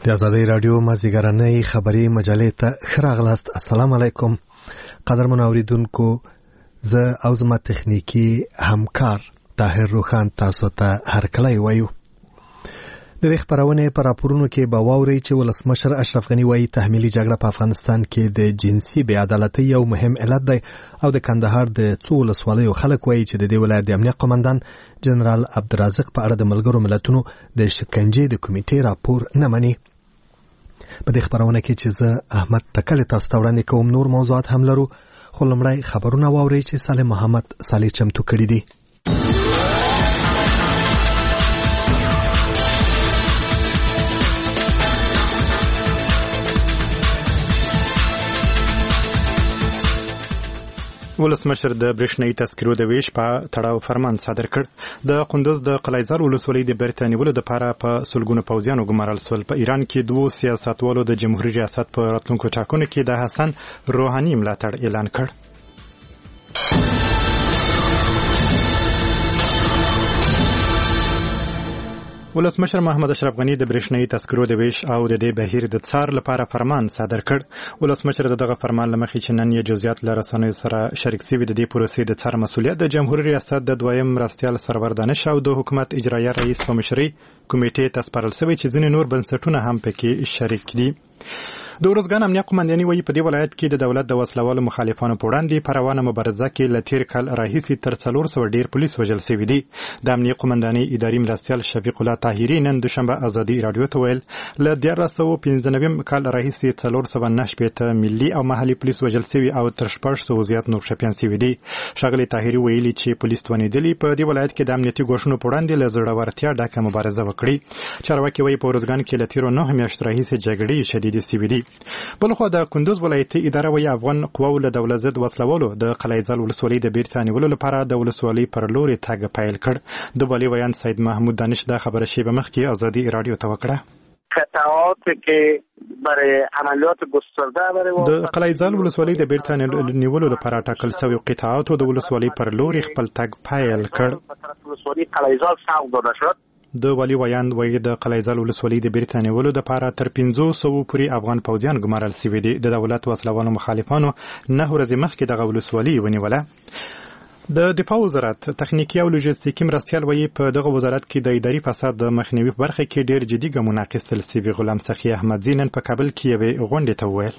د آزادۍ رادیو مازیګرنۍ خبري مجلې ته ښه راغلاست. السلام علیکم قدرمن اوریدونکو، زه او زما تخنیکی همکار طاهر روخان تاسو ته هرکلی وایو. د دې خبرونه پر راپورونو کې به واوري چې ولسمشر اشرف غنی وایي تحمیلي جګړه په افغانستان کې د جنسي بې عدالتۍ یو مهم علت دی، او د کندهار د څو ولسوالیو خلک وایي چې د دې ولایت د امنیت قومندان جنرال عبدالرزاق په اړه د ملګرو ملتونو د شکنجې د کمیټې راپور نه مني. په دې خبرونه کې چې زه احمد تکل تاسو ته وړاندې کوم نور موضوعات هم لرو، خو لومړی خبرونه واورئ چې سالم محمد صالح چمتو کړي دي. ولسمشر د برېښنايي تذکرو د ویش په تړاو فرمان صادر کړ. د قندوز د قلعه‌زال ولسوالۍ د بیرته نیولو لپاره په سلګونو پوځیانو ګمارل شول. په ایران کې دوه سیاستوالو د جمهوریت ریاست په راتلونکو ټاکنو کې د حسن روحاني ملاتړ اعلان کړ. ولسمشر محمد اشرف غنی د برېښنايي تذکرو د ویش او د دې بهیر د څار لپاره فرمان صادر کړ. ولسمشر دغه فرمان لمخې چې نن یې جزئیات له رسنیو سره شریک شوي، د دې پروسې د څار مسؤلیت د جمهوریت ریاست د دویم مرستیال سرور دانش او د حکومت اجرایه رئیس په مشرۍ کمیټې ته سپارل شوی چې ځینې نور بنسټونه هم پکې شریک دي. د ورځګان امنیت قومنداني وایي په دې ولایت کې د دولت د وسلوالو مخالفانو په وړاندې په روانه مبارزه کې له تیر کال راهیسې تر 400 ډیر پولیس وژل شوي دي. د امنیت قومنداني اداري مرستیال شفیق الله طاهري نن دوشنبه آزادۍ رادیو ته ویل له 1995 کال راهیسې 409 ملي او محلي پولیس وژل شوي او تر 600 زیات نور شپیان شوي دي. ښاغلي طاهري ویلي چې پولیس توانېدلي په دې ولایت کې د امنیتي ګواښونو په وړاندې له زړورتیا ډکه مبارزه وکړي. چارواکي وایي په ورځګان کې له تیرو 9 میاشتو راهیسې جګړې شدیدې شوي دي. بلخو د کندوز ولایتي اداره وایي افغان قواو له دولت ضد وسلوالو د قلعه‌زال ولسوالۍ د بیرته نیولو لپاره د ولسوالۍ پر لوري تګ پیل کړ. د والي ویان سید محمود دانش دا خبره شیبه مخکې آزادۍ رادیو ته وکړه. قطعاتی که برای عملیات گسترده د قلعه‌زال ولسوالۍ د بیرته نیولو لپاره ټاکل شوی قطعاتو د ولسوالۍ پر لوري خپل تګ پیل کړ. ولسوالۍ قلعه‌زال سوق داده شد. د والي ویان وایي د قلعه‌زال ولسوالۍ د بیرته نیولو لپاره تر 500 پورې افغان پوځیان ګمارل شوي دي. د دولت وسلوالو مخالفانو 9 ورځې مخکې دغه ولسوالۍ ونیوله. د دفاع وزارت تخنیکی او لوجستیکي مرستیال وایي په دغه وزارت کې د اداري فساد د مخنیوي په برخه کې ډېر جدي ګامونه اخیستل شوي. غلام سخي احمدزي نن په کابل کې یوې غونډې ته وویل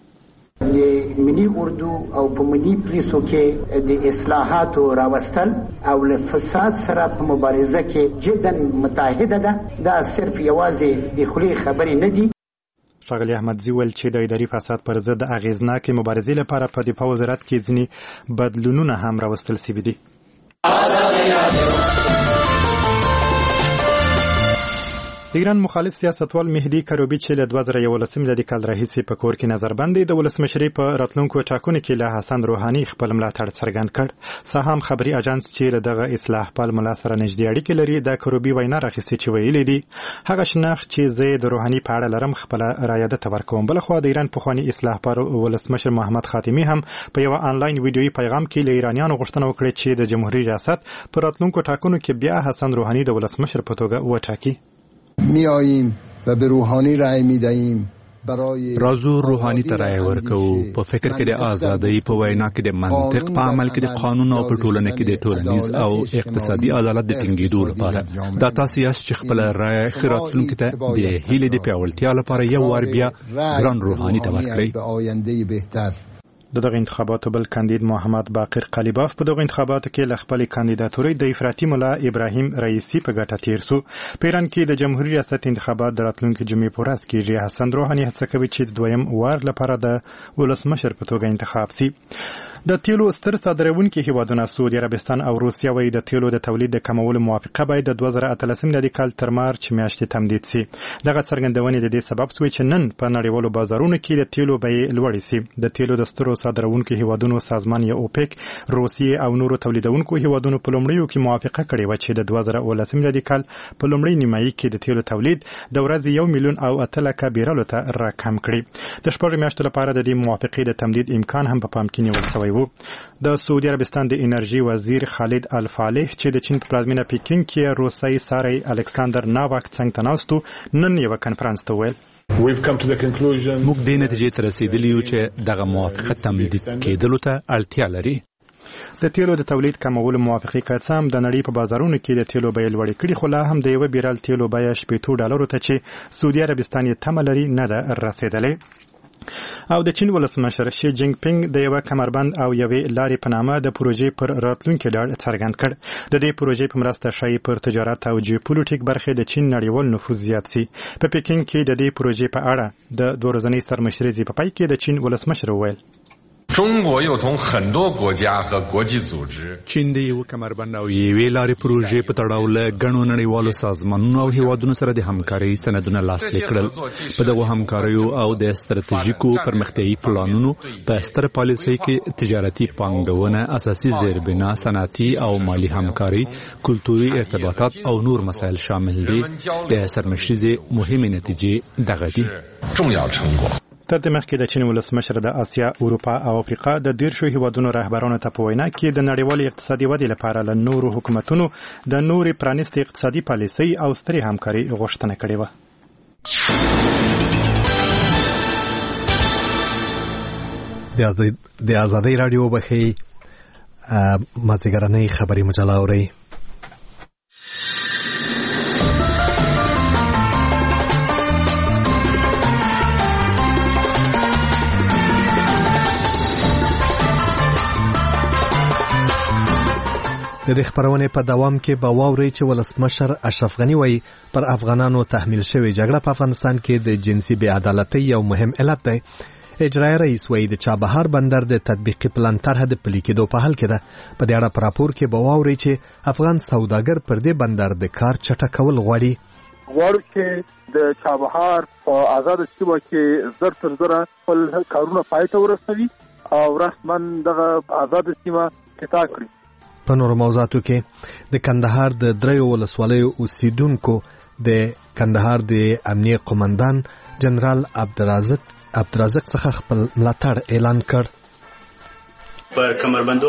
ملي اردو او په ملي پولیسو کې د اصلاحاتو راوستل او له فساد سره په مبارزه کې جدا متحده ده. دا صرف یوازې د خولي خبرې نه دي. ښاغلي احمدزي ویل چې د اداري فساد پر ضد اغیزناکې مبارزې لپاره په دفاع وزارت کې ځینې بدلونونه هم راوستل شوي دي. ایران مخالف سیاستوال مهدي کروبي چې له 2011 کال راهیسې په کور کې نظربند دی، د ولسمشرۍ په راتلونکو ټاکنو کې له حسن روحاني خپل ملاتړ څرګند کړ. سهام خبري اژانس چې له دغه اصلاح پال ملا سره نږدې اړیکې لري د کروبي وینا راخیستې چې ویلي دي هغه شناخت چې زه د روحاني په اړه لرم خپل رایه ده ورکوم. بلخو د ایران پخوانی اصلاح پال ولسمشر محمد خاتمی هم په یو آنلاین ویډیویي پیغام کې له ایرانیانو غوښتنه وکړه چې د جمهوریت ریاست په راتلونکو ټاکنو کې بیا حسن روحاني د ولسمشر په توګه وټاکي. میاییم و به روحانی رای میدهیم. راځو روحاني ته رای ورکو. په فکر کې د ازادۍ، په وینا کې د منطق، په عمل کې د قانون او په ټولنه کې د ټولنیز او اقتصادي عدالت د ټینګېدو لپاره. دا تاسو یاست چې خپل رای خیراتونکو ته د هیلې د پیاوړتیا لپاره یو ور بیا ګران روحاني ته ورکړئ. دغه انتخاباتو بل کاندید محمد باقر قلیباف په دغه انتخاباتو کې له خپل کاندیداتوري د افراطي ملا ابراهیم رئیسی په ګټه تیر سو. په ایران کې د جمهوریت ریاست انتخابات د راتلونکي جمعې په ورځ کېږي. حسن روحاني هڅه کوي چې د دویم وار لپاره د ولسمشر په توګه انتخاب شي. د تیلو ستر صادروونکي هیوادونه سعودي عربستان او روسیه وایي د تیلو د تولید د کمولو موافقه باید د 2018 کال تر مارچ میاشتې تمدید شي. دغه څرګندونې د دې سبب شوې چې نن په نړیوالو بازارونو کې د تیلو بیې لوړې شي. د تیلو د سترو صادروونکو هیوادونو سازمان یا اوپک، روسیه او نورو تولیدونکو هیوادونو په لومړیو کې موافقه کړې و چې د 2018 کال په لومړۍ نیمایي کې د تیلو تولید د ورځې 1 میلیون او 8 لکه بیرلو ته راکم کړي. د 6 میاشتو لپاره د دې موافقې د تمدید امکان هم په پام کې نیول شوی. د سعودي عربستان د انرژي وزیر خالد الفالح چې د چین په پلازمینه پیکینګ کې روسي ساري الکساندر ناواک څنګه تناستو نن یو کنفرانس ته ویل موږ دې نتیجې ته رسیدلی یو چې دغه موافقه تمدید کېدلو ته اړتیا لري. د تیلو د تولید کمولو موافقې که څه هم د نړۍ په بازارونو کې د تیلو بیې لوړې کړي، خو لا هم د یوه بیرل تیلو بیه $80 ته چې سعودي عربستان یې تمه لري نه ده رسېدلې. او د چین ولسمشر شي جینګ پینګ د یوه کمربند او یوې لارې په نامه د پروژې پر راتلونکي ډاډ څرګند کړ. د دې پروژې په مرسته ښایي پر تجارت او جیوپولیټیک برخې د چین نړیوال نفوذ زیات سي. په پکین کې د دې پروژې په اړه د 2 ورځنۍ سرمشرۍ په پای کې د چین ولسمشر وویل چین د یو کمربند او یوې لارې پروژې په تړاو له ګڼو نړیوالو سازمانونو او هیوادونو سره د همکارۍ سندونه لاسلیک کړل. په دغو همکاریو او د ستراتیژیکو پرمختیایي پلانونو په ستر پالیسۍ کې تجارتي پانګونه، اساسي زیربنا، صنعتي او مالي همکاري، کلتوري ارتباطات او نور مسایل شامل دي. د سرمشرۍ مهمې نتیجې دغه دي. تر دې مخکې د چین ولسمشر د آسیا، اروپا او افریقا د 10 هیوادونو رهبرانو ته په وینا کې د نړیوالې اقتصادي ودې لپاره له نورو حکومتونو د نورې پرانیستې اقتصادي پالیسۍ او سترې همکاري غوښتنه کړې وه. د آزادۍ راډیو بخي مازیګرنۍ خبري مجله اورئ. د دې خبرونې په دوام کې به واورئ چې ولسمشر اشرف غنی وایي پر افغانانو تحمیل شوې جګړه په افغانستان کې د جنسي بې عدالتۍ یو مهم علت دی. اجرایي رئیس وایي د چابهار بندر د تطبیقي پلان طرحه د پلي کېدو په حال کې ده. په دې اړه په راپور کې به واورئ چې افغان سوداګر پر دې بندر د کار چټکول غواړي چې د چابهار په آزاد سیمه کې زر تر زره خپل کارونه پای ته ورسوي او رسماً دغه آزاد سیمه افتتاح کړي. په نورو موضوعاتو کې د کندهار د 3 ولسوالیو اوسیدونکو د کندهار د امنیه قومندان جنرال عبدالرزاق څخه خپل ملاتړ اعلان کړ. پر کمربندو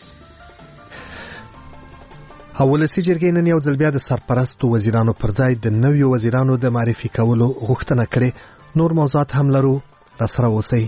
ولسی جرګې نن یو ځل بیا د سرپرستو وزیرانو پر ځای د نویو وزیرانو د معرفي کولو غوښتنه کړې. نور موضوعات هم لرو، راسره اوسئ.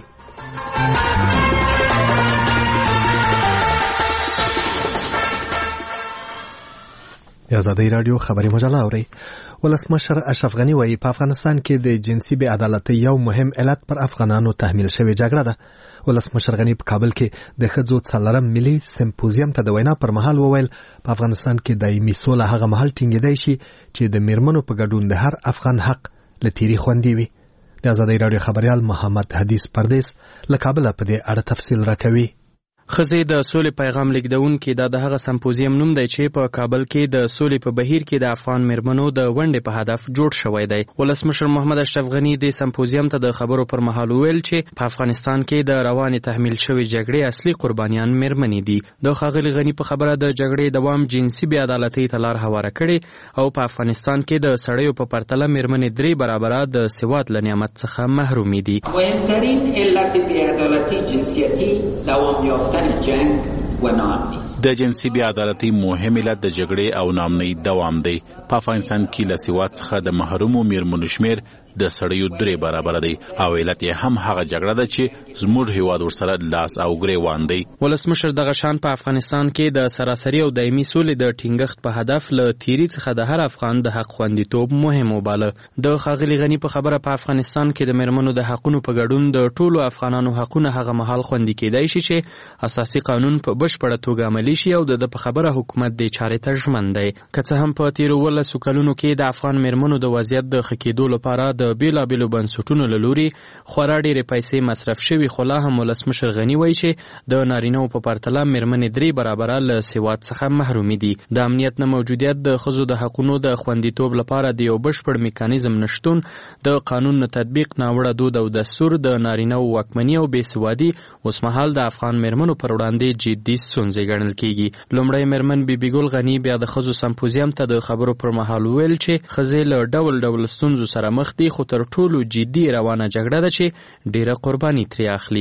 آزادۍ راډیو خبري مجله اورئ. ولسمشر اشرف غنی وایي په افغانستان کې د جنسي بې عدالتۍ یو مهم علت پر افغانانو تحمیل شوې جګړه ده. ولسمشر غنی په کابل کې د ښځو 4 ملي سمپوزیم ته د وینا پر مهال وویل په افغانستان کې دایمي سوله هغه مهال ټینګېدای شي چې د میرمنو په ګډون د هر افغان حق له تیري خوندي وي. د آزادۍ راډیو خبریال محمد حدیث پردیس له کابل په دې اړه تفصیل راکوي. خزې د سولې پیغام لیږدونکي دا د هغه سمپوزیم نوم دی چې په کابل کې د سولې په بهیر کې د افغان میرمنو د ونډې په هدف جوړ شوی دی. ولسمشر محمد اشرف غنی د سمپوزیم ته د خبرو پر مهال ویل چې په افغانستان کې د روانې تحمیل شوې جګړې اصلي قربانیان میرمنې دي. د ښاغلي غنی په خبره د جګړې دوام جنسي بې عدالتۍ ته لار هواره کړې او په افغانستان کې د سړیو په پرتله میرمنې 3 برابره د سواد له نعمت څخه محرومې دي. مهمترین علت بې عدالتۍ جنسیتي دوام یافتن جنگ و ناامنی. د جنسي بې عدالتۍ مهم علت د جګړې او ناامنۍ دوام دی. په افغانستان کې له سواد څخه د محرومو میرمنو شمیر د سړیو 3 برابر دی او علت یې هم هغه جګړه ده چې زموږ هیواد ورسره لاس او ګریوان دی. ولسمشر دغه شان په افغانستان کې د سراسري او دایمي سولې د ټینګښت په هدف له تیری څخه د هر افغان د حق خوندیتوب مهم وباله. د ښاغلي غنی په خبره په افغانستان کې د میرمنو د حقونو په ګډون د ټولو افغانانو حقونه هغه مهال خوندي کېدای شي چې اساسي قانون په بشپړه توګه عملي شي او د په خبره حکومت د چارې ته ژمن دی. که څه هم په تیرو 12 کلونو کې د افغان میرمنو د وضعیت د ښه کېدو لپاره د بیلابیلو بنسټونو له لوري خورا ډېرې پیسې مصرف شوي، خو لا هم ولسمشر غني وایي چې د نارینه‌و په پرتله میرمنې 3 برابره له سواد څخه محرومې دي. د امنیت نه موجودیت د ښځو د حقونو د خوندیتوب لپاره د یو بشپړ میکانیزم نشتون، د قانون نه تطبیق، ناوړه دود او دستور، د نارینه‌و واکمني او بېسوادي اوسمهال د افغان میرمنو پر وړاندې جدي ستونزې ګڼل کېږي. لومړی میرمن بیبي ګل غني بیا د ښځو سمپوزیم ته د خبرو پر مهال ویل چې ښځې له ډول ډول ستونزو سره مخ دي، خو تر ټولو جدي روانه جګړه ده چې ډیره قرباني ترې اخلي.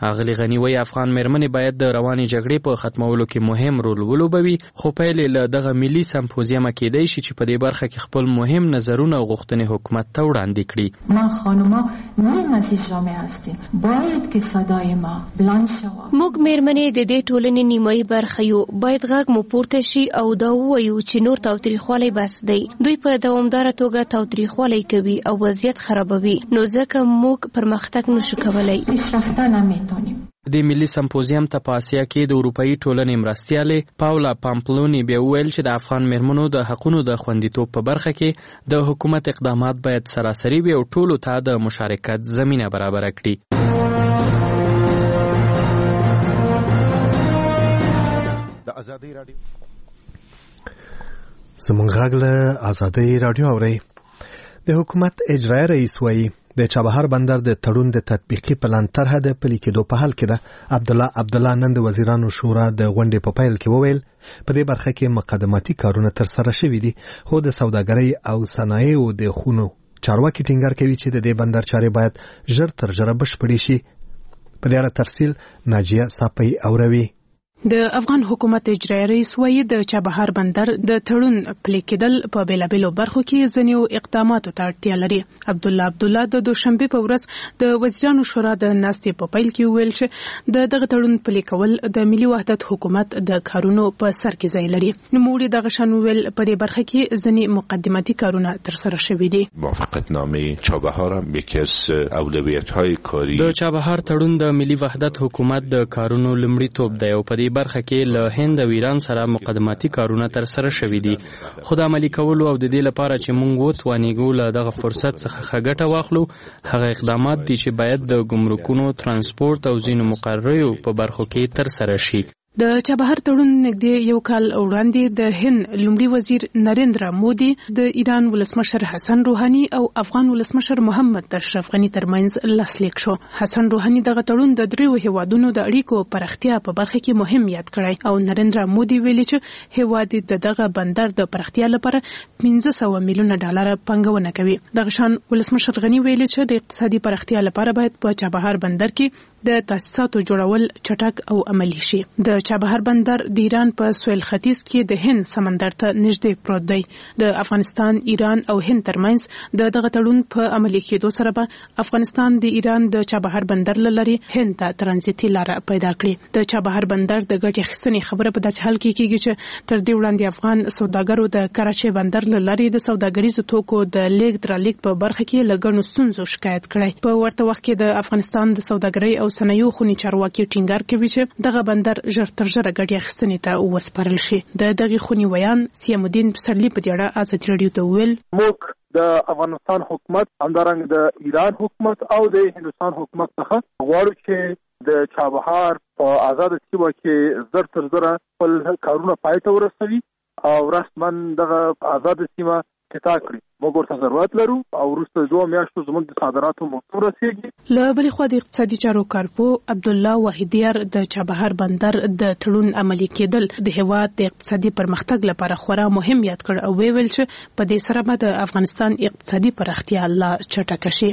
اغلی غنی وی افغان مېرمنې باید د روانې جګړې په ختمولو کې مهم رول ولوبوي، خو پیل له دغه ملي سمپوزیوم کېدای شي چې په دې برخه کې خپل مهم نظرونه او غوښتنې حکومت ته وړاندې کړي. ما خانوما نیم از این جامعه هستیم، باید که صدای ما بلند شود. موږ مېرمنې د دې ټولنې نیمایي برخه یو، باید غږ مو پورته شي او دا ووایو چې نور تاوتریخوالی بس دی. دوی په دوامداره توګه تاوتریخوالی کوي او وضعیت خرابوي، نو ځکه موږ پرمختګ نشو کولی. د ملي سمپوزیوم ته په آسیا کې د اروپאי ټولنې مرستیالې پاولا پامپلونی بیا وویل چې د افغان مېرمنو د حقونو د خوندیتوب په برخه کې د حکومت اقدامات باید سراسري وي او ټولو ته د مشارکت زمینه برابره کړي. زمونږ غږ له ازادۍ راډیو اورئ. د حکومت اجرایي رئیس وایي د چابهار بندر د تړون د تطبیقي پلان طرحه د پلي کېدو په حال کې ده. عبدالله نن د وزیرانو شورا د غونډې په پیل کې وویل په دې برخه کې مقدماتي کارونه ترسره شوي دي، خو د سوداګرۍ او صنایعو د خونو چارواکي ټینګار کوي چې د دې بندر چارې باید ژر تر ژره بشپړې شي. په دې اړه تفصیل ناجیه صاپی اوروي. د افغان حکومت اجرایي رئیس وایي د چابهار بندر د تړون پلي کېدل په بیلابیلو برخو کې ځینې اقداماتو ته اړتیا لري. عبدالله د دوشنبه په ورځ د وزیرانو شورا د ناستې په پیل کې ویل چې دغه تړون پلي کول د ملي وحدت حکومت د کارونو په سر کې ځای لري. نوموړي دغه شان ویل په دې برخه کې ځینې مقدماتي کارونه ترسره شوي دي. موافقتنامه چابهار هم یکی از اولویت‌های کاری د چابهار تړون د ملي وحدت حکومت د کارونو لومړیتوب دی او په دې برخه کې له هند او ایران سره مقدماتي کارونه ترسره شوي دي، خو د عملي کولو او د دې لپاره چې موږ وتوانیږو له دغه فرصت څخه ښه ګټه واخلو، هغه اقدامات دي چې باید د ګمرکونو، ترانسپورت او ځینو مقرریو په برخو کې ترسره شي. د چابهار تړون نږدې یو کال وړاندې د هند لومړي وزیر نریندرا مودي د ایران ولسمشر حسن روحاني او افغان ولسمشر محمد اشرف غني ترمنځ لاسلیک شو. حسن روحاني دغه تړون د دریو هیوادونو د اړیکو پراختیا په برخه کې مهم یاد کړی او نریندرا مودي ویلي چې هیواد دغه بندر د پراختیا لپاره 1500 میلیون ډالر پانګونه کوي. دغه شان ولسمشر غني ویلي چې د اقتصادي پراختیا لپاره باید په چابهار بندر کې د تاسیساتو جوړول چټک او عملی شي. د چابهار بندر د ایران په سویل ختیځ کې د هند سمندر ته نږدې پروت دی. د افغانستان، ایران او هند ترمنځ دغه تړون په عملي کېدو سره به افغانستان د ایران د چابهار بندر له لارې هند ته ترانزیتي لاره پیدا کړي. د چابهار بندر د ګټې اخیستنې خبره په داسې حال کې کېږي چې تر دې وړاندې افغان سوداګرو د کراچۍ بندر له لارې د سوداګریزو توکو د لیږد رالېږد په برخه کې له ګڼو ستونزو شکایت کړی. په ورته وخت کې د افغانستان د سوداګرۍ او صنایعو خونې چارواکي ټینګار کوي چې دغه بندر ژر تر ژره ګټې اخیستنې ته وسپارل شي. دغه خونې ویان سیام الدین پسرلی په دې اړه ازادي راډیو ته وویل موږ د افغانستان حکومت همدارنګه د ایران حکومت او د هندستان حکومت څخه غواړو چې د چابهار په آزاد سیمه کې زر تر زره خپل کارونه پای ته ورسوي او رسما دغه آزاد سیمه کتا کړی. موږ ورته ضرورت لرو او وروسته 2 میاشتو زموږ د صادراتو موضوع رسیږي. له بلې خوا د اقتصادي چارو کارپو عبدالله وحیدیار د چابهار بندر د تړون عملي کېدل د هیواد د اقتصادي پرمختګ لپاره خورا مهم یاد کړ او ویل چې په دې سره به د افغانستان اقتصادي پراختیا لا چټکه شي.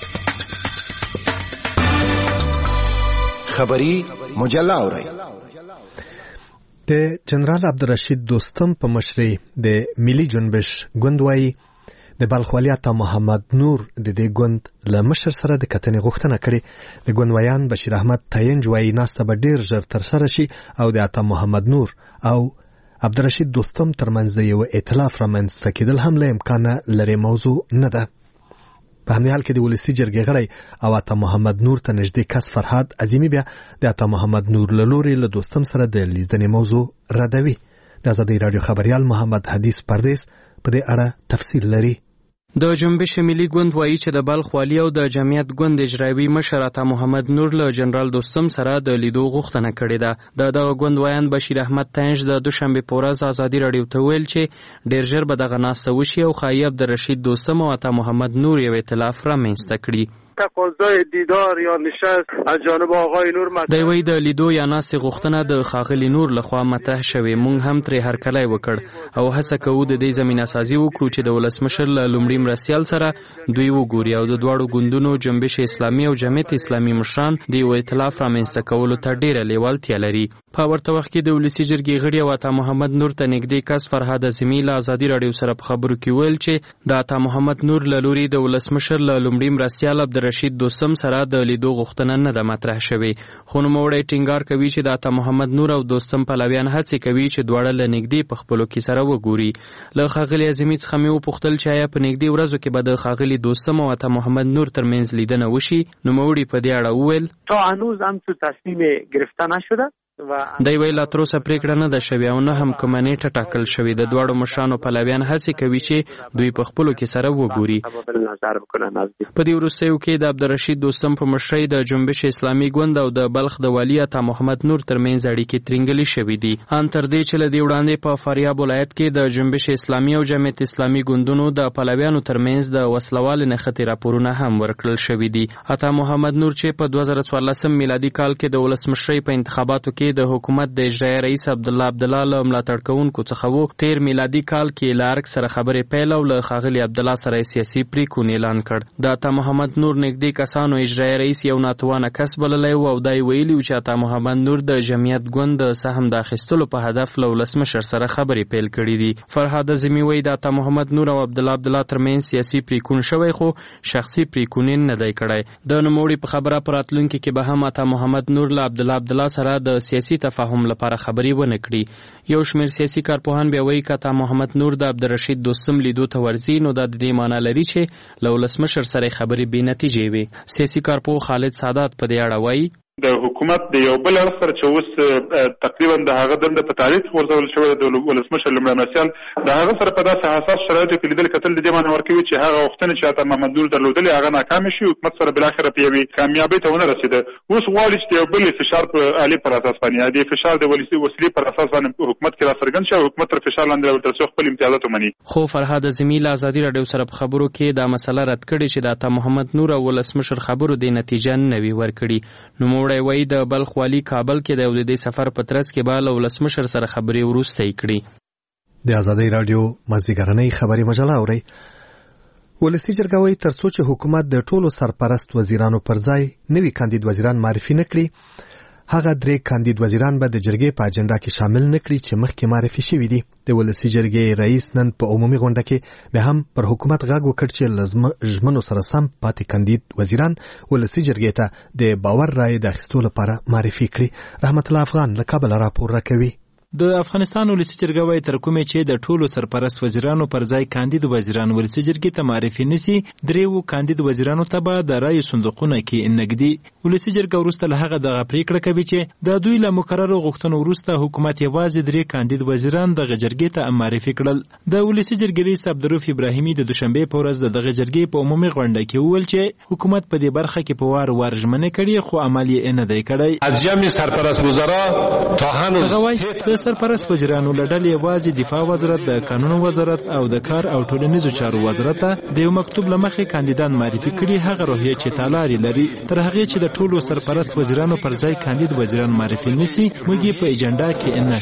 خبری مجله اورئ. د جنرال عبدالرشید دوستم په مشرۍ د ملي جنبش ګوند وایي د بلخ والي عطا محمد نور د دې ګوند له مشر سره د کتنې غوښتنه کړې. د ګوند ویان بشیر احمد تاینج وایي ناسته به ډیر ژر ترسره شي او د عطا محمد نور او عبدالرشید دوستم ترمنځ د یو ائتلاف رامنځته کېدل هم له امکانه لرې موضوع نه ده. په همدې حال کې د ولسي جرګې غړی او عطا محمد نور ته نږدې کس فرهاد عظیمي بیا د عطا محمد نور له لوري له دوستم سره د لیدنې موضوع ردوي. د ازادۍ راډیو خبریال محمد حدیث پردیس په دې اړه تفصیل لري. د جنبش ملي ګوند وایي چې د بلخ والي او د جمعیت ګوند اجرایوي مشر عطا محمد نور له جنرال دوستم سره د لیدو غوښتنه کړې ده. دغه ګوند ویان بشیر احمد تاینج د دوشنبه په ورځ ازادي راډیو ته ویل چې ډیر ژر به دغه ناسته وشي او خایي عبدالرشید دوستم او عطا محمد نور یو ائتلاف رامنځته کړي. تقاضای دیدار یا نشست از جانب آقای نور د وی د لیدو یا ناستې غوښتنه د ښاغلي نور لخوا مطرح شوې. مونږ هم ترې هرکلی وکړ او هڅه کوو د دې زمینه سازي وکړو چې د ولسمشر له لومړي مرستیال سره دوی وګوري او د دواړو ګوندونو جنبش اسلامي او جمعیت اسلامي مشران د یو ائتلاف رامنځته کولو ته ډیره لیوالتیا لري. په ورته وخت کې د ولسي جرګې غړي او عطا محمد نور ته نږدې کس فرهاد اعظمي له ازادي راډیو سره په خبرو کې ویل چې د عطا محمد نور له لوري د ولسمشر له لومړي مرستیال عبدالرشید دوستم سره د لیدو غوښتنه نه ده مطرح شوې. خو نوموړی ټینګار کوي چې د عطا محمد نور او دوستم پلویان هڅې کوي چې دواړه له نږدې په خپلو کې سره وګوري. له ښاغلي اعظمي څخه مې وپوښتل چې آیا په نږدې ورځو کې به د ښاغلي دوستم او عطا محمد نور ترمنځ لیدنه وشي. نوموړي په دې اړه وویل تا هنوز هم تو تصمیم گرفته نشده. دی ویل لا تر اوسه پریکړه نه ده شوې او نه هم کومه نیټه ټاکل شوې. د دواړو مشرانو پلویان هڅې کوي چې دوی په خپلو کې سره وګوري. په دې وروستیو کې د عبدالرشید دوستم په مشرۍ د جنبش اسلامي ګوند او د بلخ د والي عطا محمد نور ترمنځ اړیکې ترنګلې شوې دي. ان تر دې چې له دې وړاندې په فاریاب ولایت کې د جنبش اسلامي او جمعیت اسلامي ګوندونو د پلویانو ترمنځ د وسلوالې نښتې راپورونه هم ورکړل شوي دي. عطا محمد نور چې په 2014 میلادي کال کې د ولسمشرۍ په انتخاباتو کې د حکومت د اجرایي رئیس عبدالله له ملاتړ کوونکو څخه وو، تیر میلادي کال کې له ارګ سره خبرې پیل او له ښاغلي عبدالله سره سیاسي پریکون اعلان کړ. د عطا محمد نور نږدې کسانو اجرایي رئیس یو ناتوانه کس بللی و او دا ویلي چې عطا محمد نور د جمعیت ګوند د سهم د اخیستلو په هدف له ولسمشر سره خبرې پیل کړې دي. فرهاد اعظمي وایي د عطا محمد نور او عبدالله ترمنځ سیاسي پریکون شوی خو شخصي پریکون نه دی کړی. د نوموړي په خبره په راتلونکي کې به هم عطا محمد نور له عبدالله سره د سیاسي تفاهم لپاره خبرې ونه کړي. یو شمېر سیاسي کارپوهان بیا وایي که عطا محمد نور د عبدالرشید دوستم لیدو ته ورځي نو دا د دې معنی لري چې له ولسمشر سره خبرې بې نتیجې وي. سیاسي کارپوه خالد سادات په دې اړه وایي د حکومت د یو بل اړخ سره چې اوس تقریبا د هغه دنده په تاریخ ورزول شوی د ولسمشر لومړی مرستیال د هغه سره په داسې حساس شرایطو کې لیدل کتل د دې معنی ورکوي چې هغه غوښتنې چې عطا محمد نور درلودلې هغه ناکامه شي. حکومت سره بالاخره په یوې کامیابۍ ته ونه رسېده. اوس غواړي چې یو بل فشار په عالی پر اساس باندې د فشار د وسیلې پر اساس باندې حکومت کې راڅرګند شي او حکومت تر فشار لاندې ورترسو خپل امتیازات ومني. خو فرهاد اعظمي له ازادي راډیو سره په خبرو کې دا مسله رد کړې چې د عطا محمد نور او ولسمشر خبرو د نتیجه نه وي ورکړي. نوموړی وایي د خوالی کابل کې د دې سفر په ترڅ کې به له ولسمشر سره خبرې وروسته کړي. د ازادي راډیو مازدیګرنۍ خبري مجله اوري. ولسی جرګه وایي تر څو چې حکومت د ټولو سرپرست وزیرانو پر ځای نوي کاندید وزیران معرفي نکړي هغه 3 کاندید وزیران به د جرګې په اجنډا کې شامل نکړي چې مخکې معرفي شوي دي. د ولسی جرګې رئیس نن په عمومي غونډه کې به هم پر حکومت غږ وکړ چې لازم ژمنو سره سم پاتې کاندید وزیران ولسی جرګې ته د باور رائے د اخیستلو لپاره معرفي کړي. رحمت الله افغان له کابل راپور راکوي. د افغانستان ولسی جرګه وايي تر کومه چې د ټولو سرپرست وزیرانو پر ځای کاندید وزیران ولسی جرګې ته معرفي نسی 3 کاندید وزیرانو ته به د رای صندوقونه کې نګدي. ولسی جرګه ورسته له هغه دغه پریکړه کوي چې د دوی له مقررو غوښتنو ورسته حکومت یوازې 3 کاندید وزیران د جرګې ته معرفي کړل. د ولسی جرګې رئیس عبدالرؤف ابراهیمي د دوشنبه په ورځ د جرګې په عمومي غونډه کې وویل چې حکومت په دې برخه کې په وار ژمنه کړې خو عمل یې نه دی کړی. از جمع سرپرست وزرا تا هنوز سرپرست وزیرانو لړل یوازې دفاع وزارت، د قانون وزارت او د کار او ټولنیزو چارو وزارت د یو مکتوب لمخې کاندیدان معرفي کړي. هغه روحیه چې تالاري لري تر هغه چې د ټولو سرپرست وزیرانو پر ځای کاندید وزیران معرفي نسی موږ په اجنډا کې نه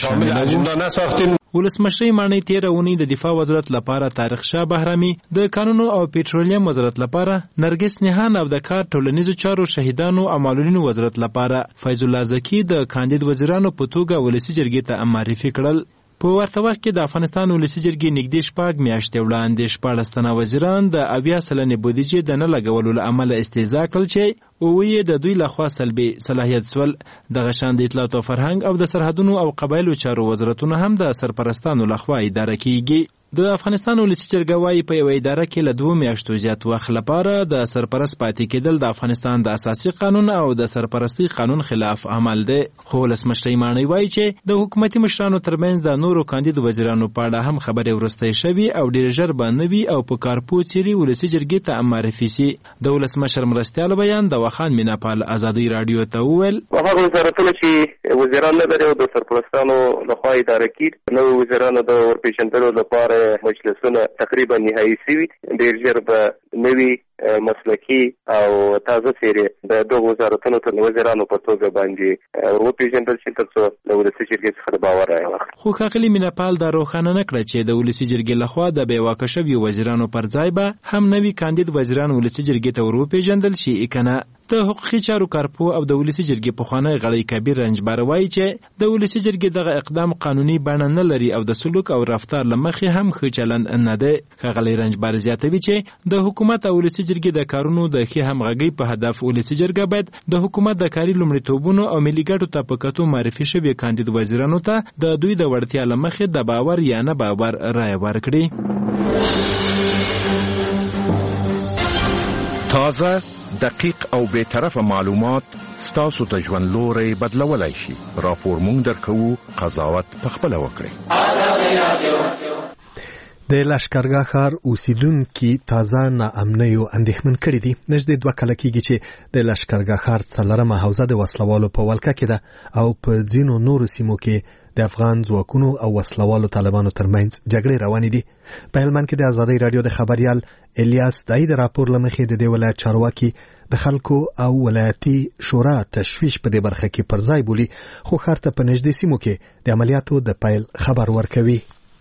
شاملو. ولسمشر معنی 13 اونۍ د دفاع وزارت لپاره طارق شاه بهرامي، د قانون او پېټرولیم وزارت لپاره نرګس نهان او د کار ټولنیزو چارو شهیدانو او معلولینو وزارت لپاره فیض الله زکی د کاندید وزیرانو په توګه ولسی جرګې ته معرفي کړل. په ورته وخت کې د افغانستان ولسی جرګې نږدې 6 میاشتې وړاندې 14 تنه وزیران د 80 سلنې بودیجې د نه لګولو له امله استهزاء کړل چې وې د دوی لخوا سلبي صلاحیت سول. دغه شان د اطلاعات او فرهنګ او د سرحدونو او قبایلو چارو وزارتونه هم د سرپرستانو لخوا اداره کیږي. د افغانستان ولسی جرګه وايي په یو اداره کې له 2 میاشتو زیات وخت لپاره د سرپرست پاتې کېدل د افغانستان د اساسي قانون او د سرپرستی قانون خلاف عمل دی. خو ولسمشر معنی وايي چې د حکومتي مشرانو ترمنځ د نورو کاندید وزیرانو په اړه هم خبرې ورسته شوي او ډیر ژر باندې وي او په کارپو چيري ولسی جرګې ته معرفي سي. د ولسمشر مرستیال بیان د وخان میناپال ازادي رادیو ته وویل هغه وزارتونه چې وزیران نه لري او د سرپرستانو لخوا اداره کیږي نو وزیرانو د ورپېژندلو لپاره مجلسونه تقریبا نهایی شوي، ډېر ژر به نوي مسلکي او تازه څېرې د دغو وزارتونو ته وزیرانو په توګه باندې وپېژندل شي تر څو د ولسي جرګې څخه د باور رایه واخلي. خو ښاغلي مینه-پال دا روښانه نه کړه چې د ولسي جرګې لخوا د بې واکه شویو وزیرانو پر ځای به هم نوي کاندید وزیران ولسي جرګې ته وروپېژندل شي که نه. د حقوقي چارو کارپو او د ولسي جرګې پخوانی غړی کبیر رنجبر وایي چې د ولسي جرګې دغه اقدام قانوني بڼه نه لري او د سلوک او رفتار له مخې هم ښه چلند نه دی. ښاغلی رنجبر زیاتوي چې د حکومت او ولسي جرګې د کارونو د ښې همغږۍ په هدف ولسي جرګه باید د حکومت د کاري لومړیتوبونو او ملي ګټو ته په کتو معرفي شوي کاندید وزیرانو ته د دوی د وړتیا له مخې د باور یا نه باور رایه ورکړي. تازه، دقیق او بی‌طرفه معلومات ستاسو ته ژوند لوری بدلولای شي. راپور مونږ درکوو، قضاوت پخپله وکړئ. د لشکرګاه ښار اوسیدونکي تازه ناامنیو اندېښمن کړي دي. نږدې 2 کاله کېږي چې د لشکرګاه ښار 4مه حوزه د وسلوالو په ولکه کې ده او په ځینو نورو سیمو کې د افغان ځواکونو او وسلوالو طالبانو ترمنځ جګړې روانې دي. په هلمند کې د ازادۍ راډیو د خبریال الیاس دای د راپور له مخې د دې ولایت چارواکي د خلکو او ولایتي شورا تشویش په دې برخه کې پر ځای بولي، خو ښار ته په نږدې سیمو کې د عملیاتو د پیل خبر ورکوي.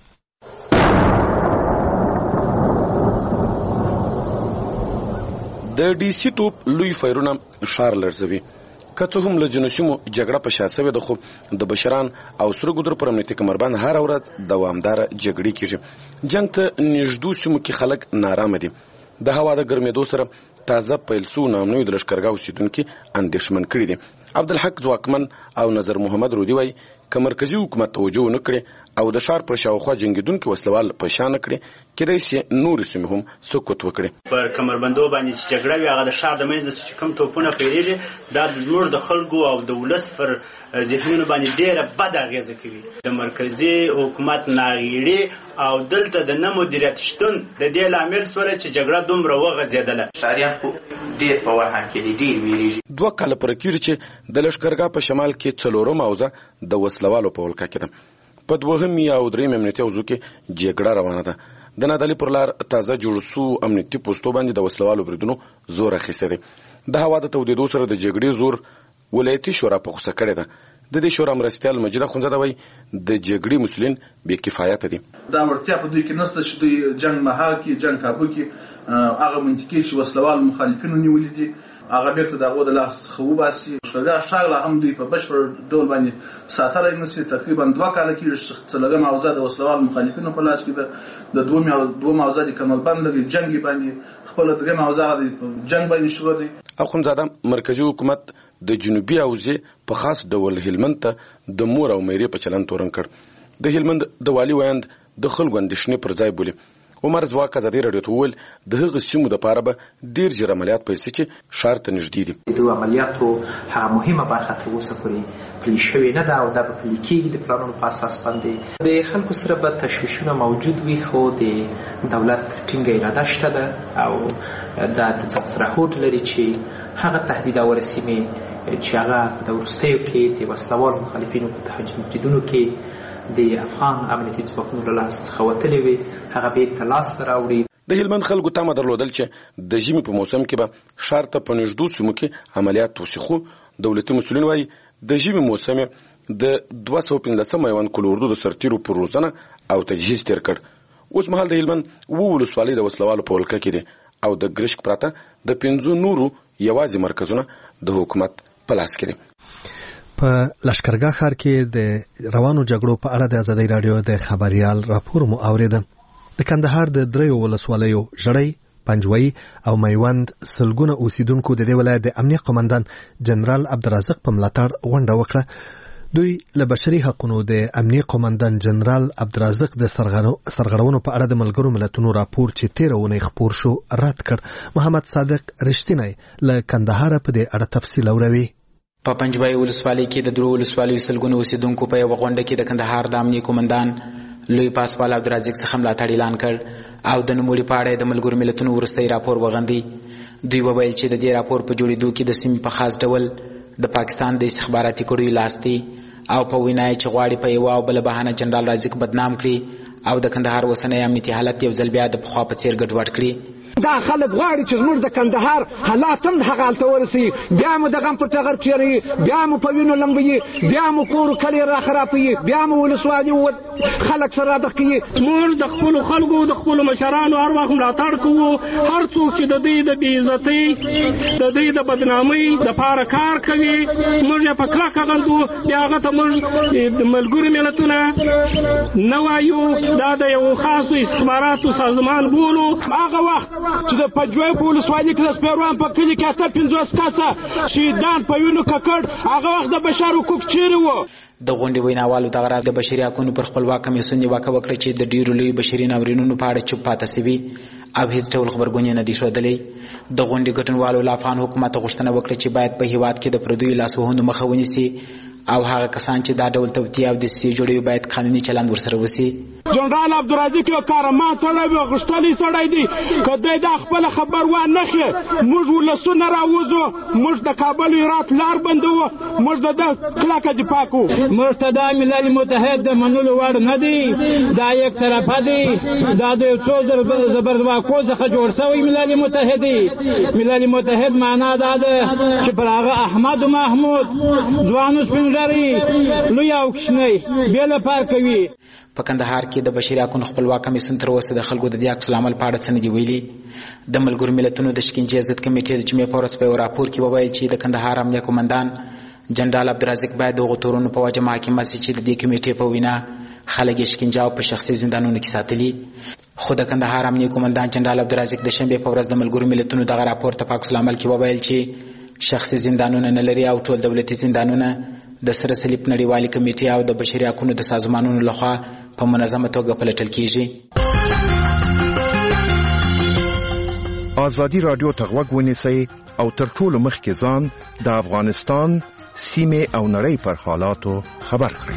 د ډي سي توپ لوی فایرونه ښار لړزوي. که څه هم له ځینو سیمو جګړه په شا سوې ده، خو د بشران او سره ګودر پر امنیتي کمربند هره ورځ دوامداره جګړې کېږي. جنګ ته نږدې سیمو کې خلک نارامه دي. د هوا د ګرمېدو سره تازه پیل سو نامنوي د لشکرګاه اوسیدونکي اندېښمن کړي دي. عبدالحق ځواکمن او نظر محمد رودي وایي که مرکزي حکومت توجه ونه کړي او د ښار پر شاوخوا جنګېدونکي وسلوال په شا نه کړي، کېدای شي نورې سیمې هم سقوط وکړي. پر کمربندو باندې چې جګړه وي، هغه د ښار د منځ چې کوم توپونه پیلېږي، دا زموږ د خلکو او د ولس پر ذهنونو باندې ډېره بده اغېزه کوي. د مرکزي حکومت ناغېړي او دلته د نه مدیریت شتون د دې لامل سوله چې جګړه دومره وغځېدله. ښاریان خو ډېر په وهان کې دي، ډېر ویرېږي. 2 کاله پوره کېږي چې د لشکرګاه په شمال کې 4مه حوزه د وسلوالو په ولکه کې ده. په 2 او 3 امنیتي حوزو کې جګړه روانه ده. د نادعلي پر لار تازه جوړ سو امنیتي پوستو باندې د وسلوالو بریدونو زور اخیستی دی. د هوا د تودېدو سره د جګړې زور ولایتي شورا په غوسه کړې ده. د دې شورا مرستیال مجید اخونزاده وایي د جګړې مسؤلین بې کفایته دي. دا وړتیا په دوی کې نشته چې دوی جنګ مهال کې جنګ کابو کې هغه منطقې چې وسلوال مخالفینو نیولي دي هغه بیرته د هغو د لاس څخه وباسي. ښار لا هم دوی په بشپړ ډول باندې ساتلی نشي. تقریبا 2 کاله کېږي چې 4مه حوزه د وسلوال مخالفینو په لاس کې ده. د 2مه حوزه د کمربند لري جنګ باندې، خپله 3مه حوزه د جنګ باندې شروع دی. اخونزاده مرکزي حکومت د جنوبي حوزې په خاص ډول هلمند ته د مور او میرې په چلند تورن کړ. د هلمند د والي ویاند د خلکو اندېښنې پر ځای بولي. عمر ځواک ازادي راډیو ته وویل د هغه سیمو دپاره به ډېر ژر عملیات پیل شي چې ښار ته نږدې دي. د عملیاتو هغه مهمه برخه تر اوسه پورې پلي شوې نه ده او دا به پلي کېږي د پلانونو په اساس باندې. د خلکو سره به تشویشونه موجود وي، خو د دولت ټینګه اراده شته ده او دا د ځان سره هوډ لري چې هغه تهدیداوره سیمې چې هغه د وروستیو کې د وسلوال مخالفینو په تهدیدونو کې د افغان امنیتي ځواکونو له لاس څخه وتلې وي، هغه بیرته لاسته راوړي. د هلمند خلکو تمه درلودل چې د ژمي په موسم کې به ښار ته په نږدې سیمو کې عملیات وشي، خو دولتي مسؤلین وایي د ژمي موسم د 215 میوند کل اردو د سرتیرو پر روزنه او تجهیز تیر کړ. اوس مهال د هلمند 2 ولسوالۍ د وسلوالو په ولکه کې دي او د ګرشک پرته د 5 نورو یوازې مرکزونه د حکومت په لاس کې دي. په لشکرګاه ښار کې د روانو جګړو په اړه د ازادۍ راډیو د خبریال راپور مو اوریده. د کندهار د 3 ولسوالیو ژړۍ، پنجوي او میوند سلګونه اوسیدونکو د دې ولایت د امنیه قومندان جنرال عبدالرزاق په ملاتړ غونډه وکړه. دوی له بشري حقوقو د امنیه قومندان جنرال عبدالرزاق د سرغړونو په اړه د ملګرو ملتونو راپور چې 13 اونۍ خپور شو رد کړ. محمد صادق رښتینی له کندهار په دې اړه تفصیل اوروي. په پنجوي ولسوالۍ کې د 3 ولسوالیو سلګونه اوسیدونکو په یو غونډه کې د کندهار د امنیه قومندان لوی پاسپال عبدالرزاق څخه ملاتړ اعلان کړ او د نوموړي په اړه د ملګرو ملتونو وروستی راپور وغندي. دوی وویل چې د دې راپور په جوړېدو کې د سیمې په خاص ډول د پاکستان د استخباراتي کړیو لاس دی او په وینا چې غواړي په یو او بل بهانه جنرال رازق بدنام کړي او د کندهار اوسنی امنیتي حالت یو ځل بیا د پخوا په څیر ګډوډ کړي. دا خلک غواړي چې زموږ د کندهار حالات هم هغه حالت ورسي، بیا مو د غم پر ټغر چیري، بیا مو په وینو لمبي، بیا مو کور کلی را خرابوي، بیا مو ولسوالي خلک سره د کوي. موږ د خپل خلکو د خپل مشرانو هر وخت ملاتړ کوو. هر څوک چې د دې د بې عزتۍ د دې د بدنامۍ د پاره کار کوي موږ یې په کلکه غندو. بیا هغه ته موږ د ملګرو ملتونه نه وایو، دا د یو خاصو استخباراتو سازمان بولو. هغه وخت چې د پنجوي په ولسوالۍ کې د سپیروان په کلي کې 50 کسه شهیدان په وینو ککړ، هغه وخت د بشر حقوق چیرې وو؟ د غونډې ویناوالو دغه راز د بشري حقوقو پر خپلواک کمیسیون نیوکه وکړه چې د ډیرو لوی بشري ناورینونو په اړه چوپ پاتې سوي او هیڅ ډول خبرګونې نه دي ښودلې. د غونډې ګډونوالو له افغان حکومت غوښتنه وکړه چې باید په هیواد کې د پردیو لاسوهنو مخه ونیسي او هغه کسان چې دا ډول توطیې او دسیسې جوړوي باید قانوني چلند ورسره وشي. جنرال عبدالرازق یو کارمان سړی وي، غښتلی سړی دی. که دی دا خپله خبر وانخلي، موږ ولسونه راوځو، موږ د کابل هرات لار بندوو، موږ د ده کلکه دفاع کوو. موږ ته دا ملل متحد د منلو وړ نه دی، دا یک طرفه دی، دا د یو څو زبرځواکو څخه جوړ شوی ملل متحد دی. ملل متحد معنا دا ده چې پر هغه احمد و محمود ځوان سپین ږیري لوی او کوچنی بېله پار کوي. په کندهار کې د بشري حقوقو خپلواک کمیسیون تر اوسه د خلکو د دې عکس العمل په اړه څه نه دي ویلي. د ملګرو ملتونو د شکنجې ضد کمیټې د جمعې په ورځ په یو راپور کې وویل چې د کندهار امنیه قومندان جنرال عبدالرازق باید د هغو تورونو په وجه محاکمه سي چې د دې کمیټې په وینا خلک یې شکنجه او په شخصي زندانونو کې ساتلي. خو د کندهار امنیه قومندان جنرال عبدالرازق د شنبې په ورځ د ملګرو ملتونو دغه راپور ته په عکس العمل کې وویل چې شخصي زندانونه نه لري او ټول دولتي زندانونه د سره صلیب نړیوالې کمیټې او د بشري حقوقو د سازمانونو لخوا په منظمه توګه پلټل کیږي. ازادي رادیو ته غوږ ونیسئ او تر ټولو مخکې ځان د افغانستان سیمه او نړۍ پر حالاتو خبر کړئ.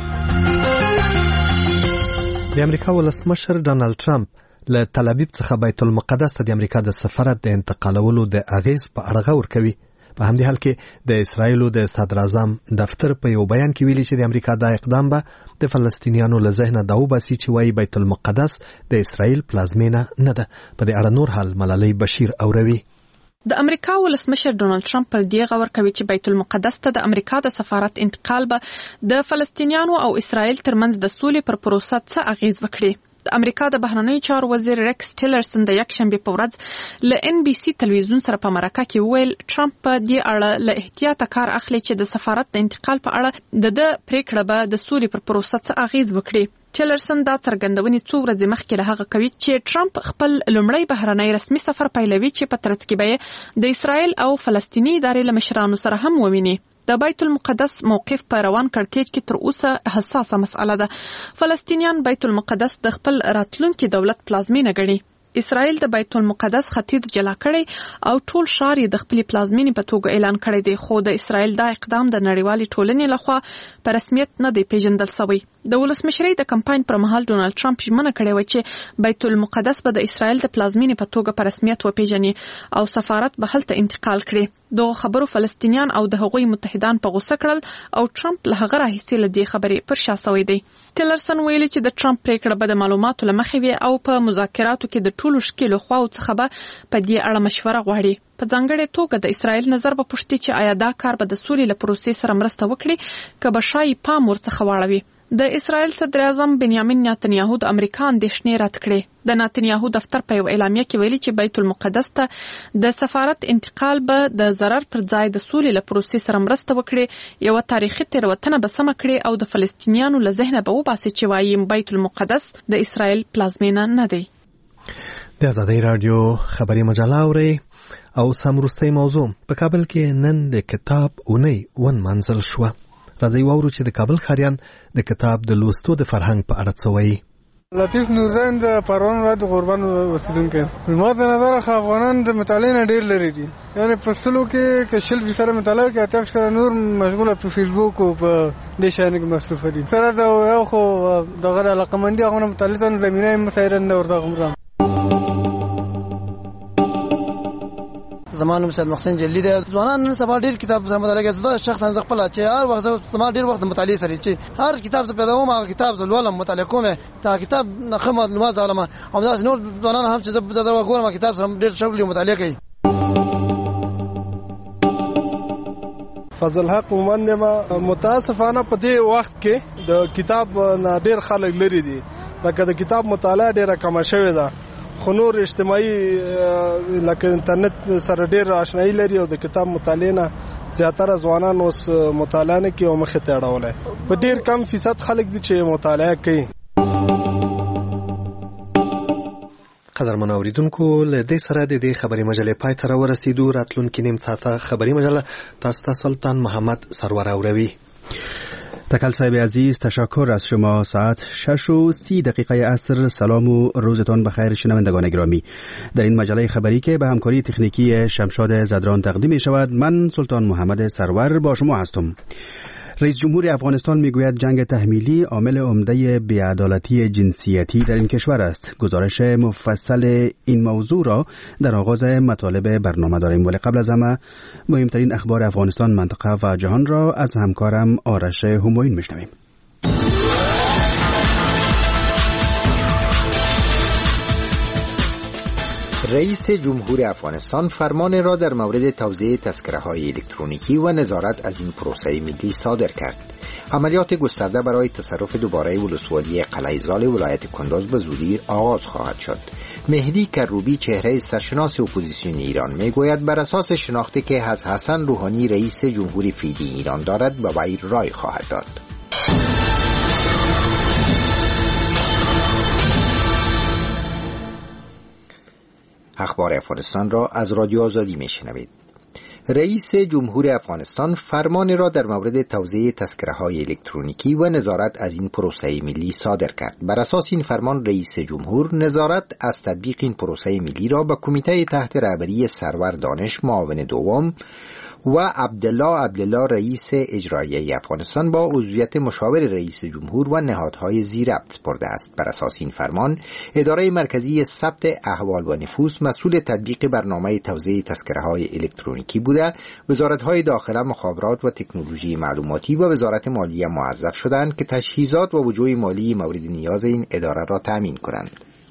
د امریکا ولسمشر ډانلډ ټرمپ له تل ابیب څخه بیت المقدس ته د امریکا د سفارت د انتقالولو د اغیز په اړه غور کوي. په همدې حال کې د اسرایلو د صدر اعظم دفتر په یو بیان کې ویلي چې د امریکا دا اقدام به د فلسطینیانو له ذهنه دا وباسي چې وایي بیت المقدس د اسرایل پلازمینه نه ده. په دې اړه نور حال ملالۍ بشیر اوروي. د امریکا ولسمشر ډونالد ټرمپ پر دې غور کوي چې بیت المقدس ته د امریکا د سفارت انتقال به د فلسطینیانو او اسرایل ترمنځ د سولې پر پروسه څه اغیز وکړي. د امریکا د بهرنیو چارو وزیر ریکس ټیلرسن د یکشنبه په ورځ له ان بي سي تلویزیون سره په مرکه کې ویل ټرمپ په دې اړه له احتیاط کار اخلي چې د سفارت د انتقال په اړه د پریکړه به د سولې پر پروسه څه اغیز وکړي. ټیلرسن دا څرګندونې څو ورځې مخکې له هغه کوي چې ټرمپ خپل لومړی بهرنی رسمي سفر پیلوي چې په ترڅ کې به د اسرایل او فلسطیني ادارې له مشرانو سره هم وویني. د بیت المقدس موقف په روان کړکېچ کې تر اوسه حساسه مسأله ده. فلسطینیان بیت المقدس د خپل راتلونکي دولت پلازمینه ګڼي. اسرائیل د بیت المقدس ختیځ جلا کړي او ټول ښار یې د خپلې پلازمینې په توګه اعلان کړی دی، خو د اسرائیل دا اقدام د نړیوالې ټولنې لخوا په رسمیت نه دی پیژندل شوی. د ولسمشرۍ د کمپاین پر مهال ډونالد ټرمپ ژمنه کړې و چې بیت المقدس به د اسرائیل د پلازمینې په توګه په رسمیت وپیژني او سفارت به هلته انتقال کړي. دغه خبرو فلسطینیان او د هغوی متحدان په غوسه کړل او ټرمپ له هغه راهیسې له دې خبرې پر شا سوی دی. ټیلرسن ویلي چې د ټرمپ پریکړه به د معلوماتو له مخې وي او په مذاکراتو کې د ټولو ښکیلو خواو څخه به په دې اړه مشوره غواړي. په ځانګړې توګه د اسرائیل نظر به پوښتي چې آیا دا کار به د سولې له پروسې سره مرسته وکړي که به شایي پام ورڅخه واړوي. د اسرائیل صدر اعظم بنیامین نتنیاهو د امریکا اندېښنې رد کړې. د نتنیاهو دفتر په یو اعلامیه کې ویلي چې بیت المقدس ته د سفارت انتقال به د ضرر پر ځای د سولې له پروسې سره مرسته وکړي، یو تاریخي تېروتنه به سمه کړي او د فلسطینیانو له ذهنه به وباسي چې وایي بیت المقدس د اسرائیل پلازمینه نه دی. د ازادۍ رادیو خبري مجله اورئ او سمروستۍ موضوع په کابل کې نن د کتاب اونۍ ونمانځل شوه. راځئ واورو چې د کابل ښاریان د کتاب د لوستو د فرهنګ په اړه څه وایي. لطیف نورزین د پروان ولایت غوربند اوسیدونکی ما د نظر خو افغانان د مطالعې نه ډېر لري دي، یعنی په سلو کې که 40% مطالعه کوي، 80% نور مشغوله په فیسبوک او په دې شیانو کې مصروفه دي. سره د یو خو دغه علاقمندي هغونه مطالعې ته زمینه مسایره نه ورته غوړم. زمانو سید محسن جلی دی ځوانان نن سبا ډیر کتاب سره مطالعه کوي. شخصا ز خپل چې هر وخت زما ډیر وخت مطالعه سره چې هر کتاب څه پیدا کوم هغه کتاب زولم مطالعه کوم تا کتاب نه معلومات علماء او داس نور ځوانان هم چې زه وګورم کتاب سره ډیر شغل مطالعه کوي. فضل حق مومند ما متاسفانه په دې وخت کې د کتاب نه ډیر خلک لري دي، لکه د کتاب مطالعه ډیره کم شوې ده، خو نور اجتماعي لکه انټرنیټ سره ډیر آشنایی لري او د کتاب مطالعه نه زیاتره ځوانان اوس مطالعه نه کوي او مخه ته اړولای. په ډیر کم فیصد خلک دي چې مطالعه کوي. قدرمن اوریدونکو له دې سره د دې خبري مجلې پای ته ورسېدو. راتلونکي نیم ساعته خبري مجله تاسو ته سلطان محمد سرور اوروي. تکل صاحب عزیز، تشکر از شما. ساعت 6:30 عصر. سلام و روزتان بخیر شنوندگان گرامی. در این مجله خبری که به همکاری تکنیکی شمشاد زدران تقدیم می شود، من سلطان محمد سرور با شما هستم. رئیس جمهور افغانستان میگوید جنگ تحمیلی عامل عمده بی‌عدالتی جنسیتی در این کشور است. گزارش مفصل این موضوع را در آغاز مطالب برنامه داریم، ولی قبل از همه مهمترین اخبار افغانستان، منطقه و جهان را از همکارم آرش همایون میشنویم. رئیس جمهور افغانستان فرمان را در مورد توزیع تذکره‌های الکترونیکی و نظارت از این پروسه ملی صادر کرد. عملیات گسترده برای تصرف دوباره ولسوالی قلعه زال ولایت کندوز به زودی آغاز خواهد شد. مهدی کروبی، چهره سرشناس اپوزیسیون ایران، میگوید بر اساس شناختی که از حسن روحانی رئیس جمهور فعلی ایران دارد به وی رای خواهد داد. اخبار افغانستان را از رادیو آزادی میشنوید. رئیس جمهور افغانستان فرمان را در مورد توزیع تذکره‌های الکترونیکی و نظارت از این پروسه ملی صادر کرد. بر اساس این فرمان رئیس جمهور نظارت از تطبیق این پروسه ملی را به کمیته تحت رهبری سرور دانش معاون دوم و عبدالله رئیس اجرایی افغانستان با عضویت مشاور رئیس جمهور و نهادهای زیربط سپرده است. بر اساس این فرمان اداره مرکزی ثبت احوال و نفوس مسئول تطبیق برنامه توزیع تذکره‌های الکترونیکی بوده. وزارت‌های داخله، مخابرات و تکنولوژی معلوماتی و وزارت مالیه موظف شدند که تجهیزات و وجوه مالی مورد نیاز این اداره را تامین کنند.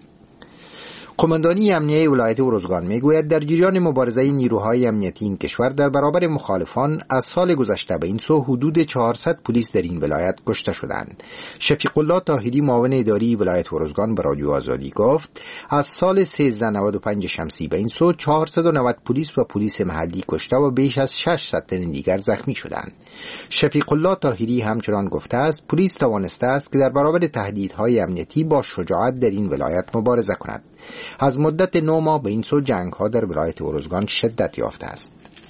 قماندانی امنیه ولایت ارزگان میگوید در جریان مبارزه نیروهای امنیتی این کشور در برابر مخالفان از سال گذشته به این سو حدود 400 پلیس در این ولایت کشته شدند. شفیق الله طاهری، معاون اداری ولایت ارزگان، به رادیو آزادی گفت از سال 1395 شمسی به این سو 490 پلیس و پلیس محلی کشته و بیش از 600 تن دیگر زخمی شدند. شفیق الله طاهری همچنان گفته است پلیس توانسته است که در برابر تهدیدهای امنیتی با شجاعت در این ولایت مبارزه کند. از مدت 9 ماه به این سو جنگ‌ها در ولایت ارزگان شدت یافته است.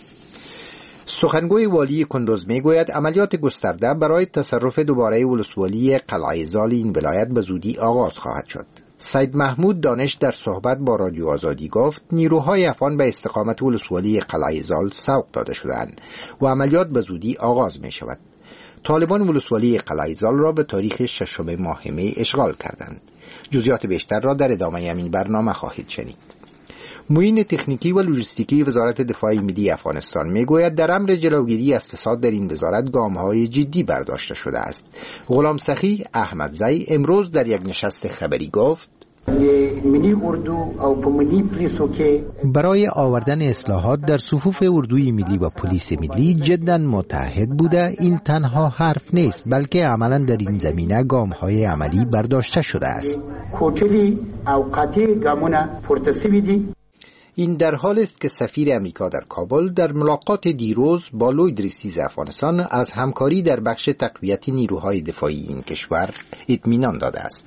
سخنگوی والی کندوز میگوید عملیات گسترده برای تصرف دوباره ولسوالی قلعه زال این ولایت به زودی آغاز خواهد شد. سید محمود دانش در صحبت با رادیو آزادی گفت نیروهای افغان به استقامت ولسوالی قلعه زال سوق داده شدند و عملیات به زودی آغاز می شود. طالبان ولسوالی قلعه زال را به تاریخ 6 ماه می اشغال کردند. جزئیات بیشتر را در ادامه این برنامه خواهید شنید. معین تکنیکی و لوجستیکی وزارت دفاع ملی افغانستان میگوید در امر جلوگیری از فساد در این وزارت گام‌های جدی برداشته شده است. غلام سخی احمدزی امروز در یک نشست خبری گفت برای آوردن اصلاحات در صفوف اردوی ملی و پلیس ملی جدا متحد بوده. این تنها حرف نیست بلکه عملا در این زمینه گام‌های عملی برداشته شده است. این در حال است که سفیر امریکا در کابل در ملاقات دیروز با لوید ریستیز افغانستان از همکاری در بخش تقویت نیروهای دفاعی این کشور اطمینان داده است.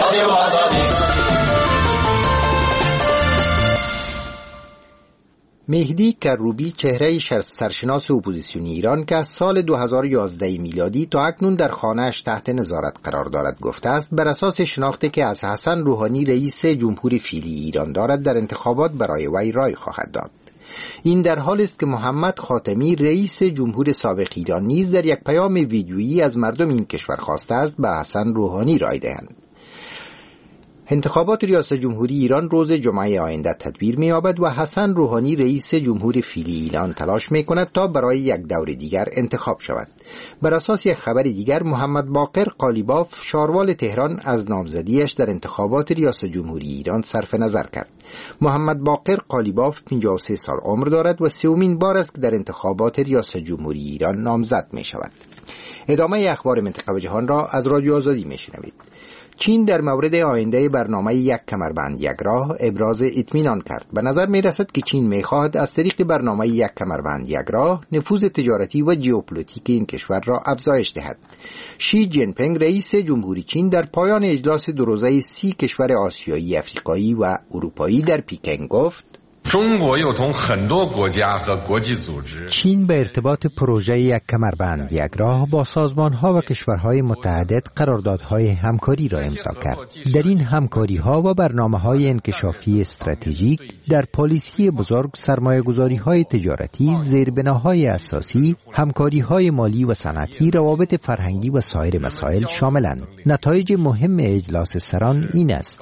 مهدی کروبی، چهره سرشناس اپوزیسیونی ایران که از سال 2011 میلادی تا اکنون در خانه‌اش تحت نظارت قرار دارد، گفته است بر اساس شناختی که از حسن روحانی رئیس جمهور فعلی ایران دارد در انتخابات برای وی رای خواهد داد. این در حال است که محمد خاتمی رئیس جمهور سابق ایران نیز در یک پیام ویدیویی از مردم این کشور خواسته است به حسن روحانی رای دهند. انتخابات ریاست جمهوری ایران روز جمعه آینده تدبیر می‌یابد و حسن روحانی رئیس جمهور فعلی ایران تلاش می‌کند تا برای یک دور دیگر انتخاب شود. بر اساس یک خبر دیگر، محمد باقر قالیباف شاروال تهران از نامزدیش در انتخابات ریاست جمهوری ایران صرف نظر کرد. محمد باقر قالیباف 53 سال عمر دارد و سومین بار است که در انتخابات ریاست جمهوری ایران نامزد می‌شود. ادامه اخبار منطقه و جهان را از رادیو آزادی می‌شنوید. چین در مورد آینده برنامه یک کمربند یک راه ابراز اطمینان کرد. به نظر می رسد که چین می خواهد از طریق برنامه یک کمربند یک راه نفوذ تجارتی و ژئوپلیتیک این کشور را افزایش دهد. شی جین پینگ رئیس جمهوری چین در پایان اجلاس دو روزه 30 کشور آسیایی، افریقایی و اروپایی در پکن گفت: چین به ارتباط پروژه یک کمربند یک راه با سازمان‌ها و کشورهای متعدد قراردادهای همکاری را امضا کرد. در این همکاری‌ها و برنامه‌های انکشافی استراتژیک در پالیسی بزرگ، سرمایه‌گذاری‌های تجارتی، زیربناهای اساسی، همکاری‌های مالی و صنعتی، روابط فرهنگی و سایر مسائل شاملند. نتایج مهم اجلاس سران این است: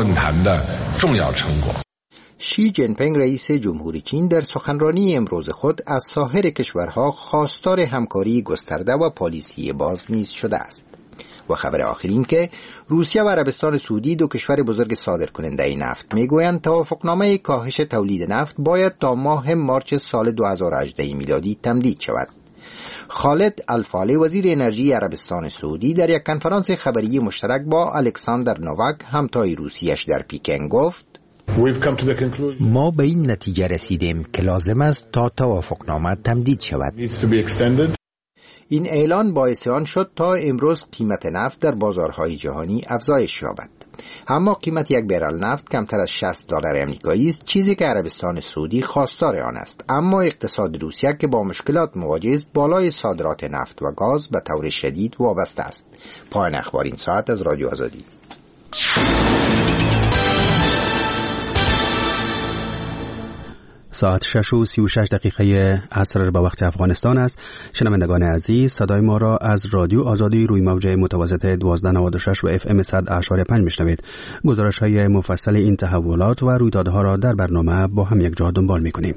شی جین پینگ رئیس جمهوری چین در سخنرانی امروز خود از سایر کشورها خواستار همکاری گسترده و پالیسی باز نیز شده است. و خبر آخرین که روسیه و عربستان سعودی، دو کشور بزرگ صادرکننده نفت، میگویند توافقنامه کاهش تولید نفت باید تا ماه مارچ سال 2018 میلادی تمدید شود. خالد الفاله وزیر انرژی عربستان سعودی در یک کنفرانس خبری مشترک با الکساندر نوواک همتای روسیش در پکن گفت: ما به این نتیجه رسیدیم که لازم است تا توافقنامه تمدید شود. این اعلان باعث آن شد تا امروز قیمت نفت در بازارهای جهانی افزایش یابد. اما قیمت یک برل نفت کمتر از $60 آمریکایی است، چیزی که عربستان سعودی خواستار آن است. اما اقتصاد روسیه که با مشکلات مواجه است، بالای صادرات نفت و گاز به طور شدید وابسته است. پایان اخبار این ساعت از رادیو آزادی. ساعت 6:36 عصر به وقت افغانستان است. شنوندگان عزیز، صدای ما را از رادیو آزادی روی موج متوسط 1296 و FM 100.5 میشنوید. گزارش‌های مفصل این تحولات و رویدادها را در برنامه با هم یک جا دنبال می‌کنیم.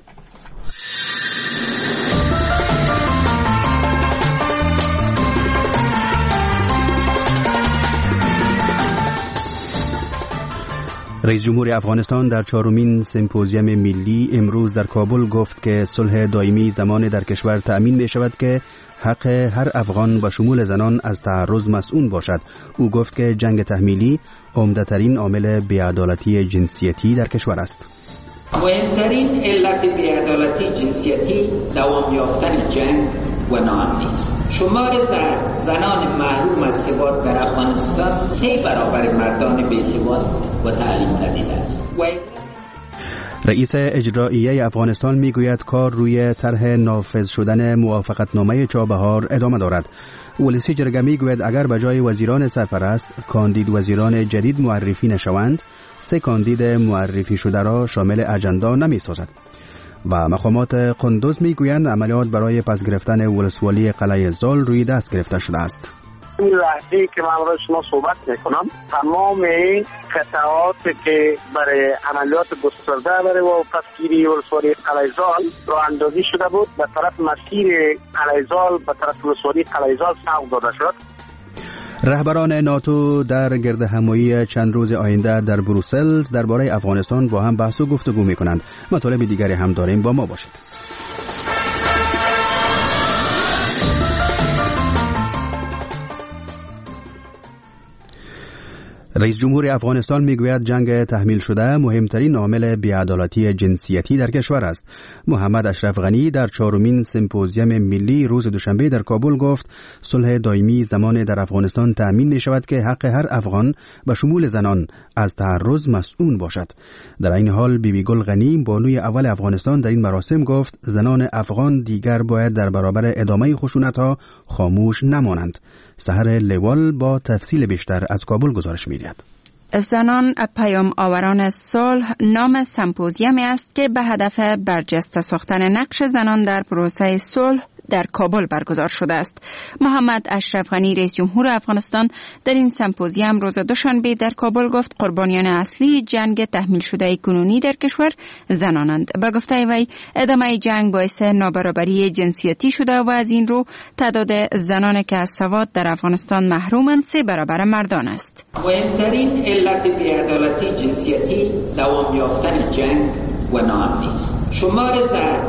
رئیس جمهور افغانستان در 4مین سمپوزیوم ملی امروز در کابل گفت که صلح دائمی زمان در کشور تأمین می شود که حق هر افغان و شمول زنان از تعرض مسئول باشد. او گفت که جنگ تحمیلی عمده‌ترین عامل بی‌عدالتی جنسیتی در کشور است. مهمترین علت بی‌عدالتی جنسیتی دوام یافتن جنگ و ناامنی است. شمار زنان محروم از سواد در افغانستان 3 برابر مردان بی‌سواد و تعلیم ندیده است. رئیس اجراییه افغانستان میگوید کار روی طرح نافذ شدن موافقتنامه چابهار ادامه دارد. ولسی جرگه میگوید اگر به جای وزیران سرپرست کاندید وزیران جدید معرفی نشوند، 3 کاندید معرفی شده را شامل اجندا نمی‌سازد. و مقامات قندوز میگویند عملیات برای پس گرفتن ولسوالی قلعه زال روی دست گرفته شده است. این لحظه که من برای شما صحبت میکنم، تمام قطعات که برای عملیات گسترده برای پسگیری ولسوالی قلعه زال راه اندازی شده بود، به طرف مسیر قلعه زال به طرف ولسوالی قلعه زال سوق داده شد. رهبران ناتو در گرد همایی چند روز آینده در بروسل درباره افغانستان با هم بحث و گفتگو میکنند. مطالب دیگری هم داریم، با ما باشید. رئیس جمهور افغانستان میگوید جنگ تحمیل شده مهمترین عامل بی‌عدالتی جنسیتی در کشور است. محمد اشرف غنی در 4مین سمپوزیوم ملی روز دوشنبه در کابل گفت صلح دائمی زمان در افغانستان تأمین می شود که حق هر افغان به شمول زنان از تعرض مسئول باشد. در این حال بیبی گل غنی بانوی اول افغانستان در این مراسم گفت زنان افغان دیگر باید در برابر ادامه خشونت‌ها خاموش نمانند. سحر لیوال با تفصیل بیشتر از کابل گزارش می‌دهد. زنان پیام آوران صلح نام سمپوزیومی است که به هدف برجسته ساختن نقش زنان در پروسه صلح در کابل برگزار شده است. محمد اشرف غنی رئیس جمهور افغانستان در این سمپوزیوم روز دوشنبه در کابل گفت قربانیان اصلی جنگ تحمیل شده کنونی در کشور زنانند. به گفته وی ادامه جنگ باعث نابرابری جنسیتی شده و از این رو تعداد زنان که از سواد در افغانستان محرومند 3 برابر مردان است. مهمترین علت بی‌عدالتی جنسیتی دوام یافتن جنگ و نان نیست. شمار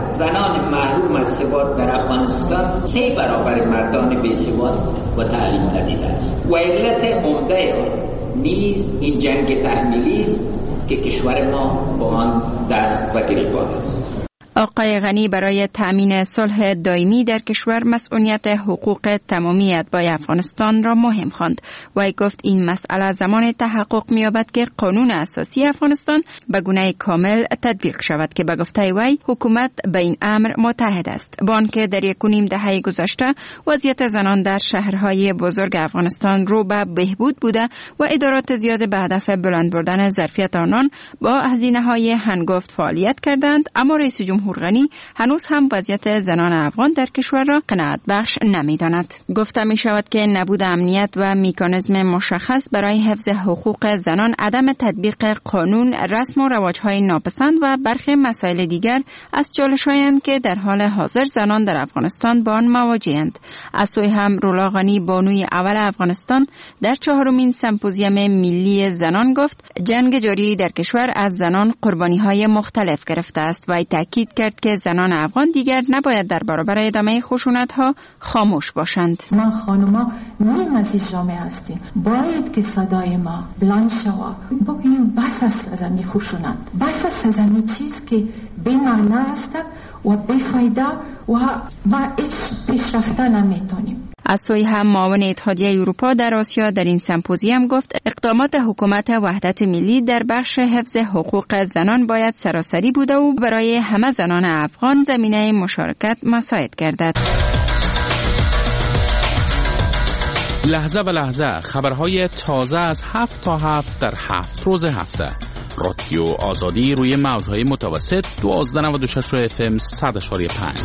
زنان محروم از سواد در افغانستان 3 برابر مردان بی‌سواد و تعلیم ندیده است و علت عمده نیز این جنگ تحمیلی است که کشور ما با آن دست و گریبان است. آقای غنی برای تأمین صلح دائمی در کشور مسئولیت حقوق تمامی اتباع افغانستان را مهم خواند. وی گفت این مسئله زمان تحقق می‌یابد که قانون اساسی افغانستان به گونه کامل تطبیق شود که به گفته وی حکومت به این امر متحد است. با آنکه در 1.5 دهه گذشته وضعیت زنان در شهرهای بزرگ افغانستان رو به بهبود بوده و ادارات زیاد به هدف بلند بردن ظرفیت آنان با هزینه‌های هنگفت فعالیت کردند، اما رئیس جمهور غنی هنوز هم وضعیت زنان افغان در کشور را قناعت بخش نمی‌داند. گفته می شود که نبود امنیت و مکانیزم مشخص برای حفظ حقوق زنان، عدم تطبیق قانون، رسم و رواج‌های ناپسند و برخی مسائل دیگر از چالش‌هایند که در حال حاضر زنان در افغانستان با آن مواجه‌اند. از سوی هم رولا غنی بانوی اول افغانستان در 4مین سمپوزیوم ملی زنان گفت جنگ جاری در کشور از زنان قربانی‌های مختلف گرفته است و تاکید کرد که زنان افغان دیگر نباید در برابر ادامه خشونت‌ها خاموش باشند. ما خانوما نیم از جامعه هستیم، باید که صدای ما بلند شود، بگیم بس است از این خشونت، بس است از این چیز که بی‌معنی است و بی‌فایده و هیچ پیشرفته نمی‌تونیم. از سوی هم معاون اتحادیه اروپا در آسیا در این سمپوزیوم گفت اقدامات حکومت وحدت ملی در بخش حفظ حقوق زنان باید سراسری بوده و برای همه زنان افغان زمینه مشارکت مساعد گردد. لحظه به لحظه خبرهای تازه از 7 تا 7 در 7 روز هفته. رادیو آزادی روی موجهای متوسط 1296 FM 100.5.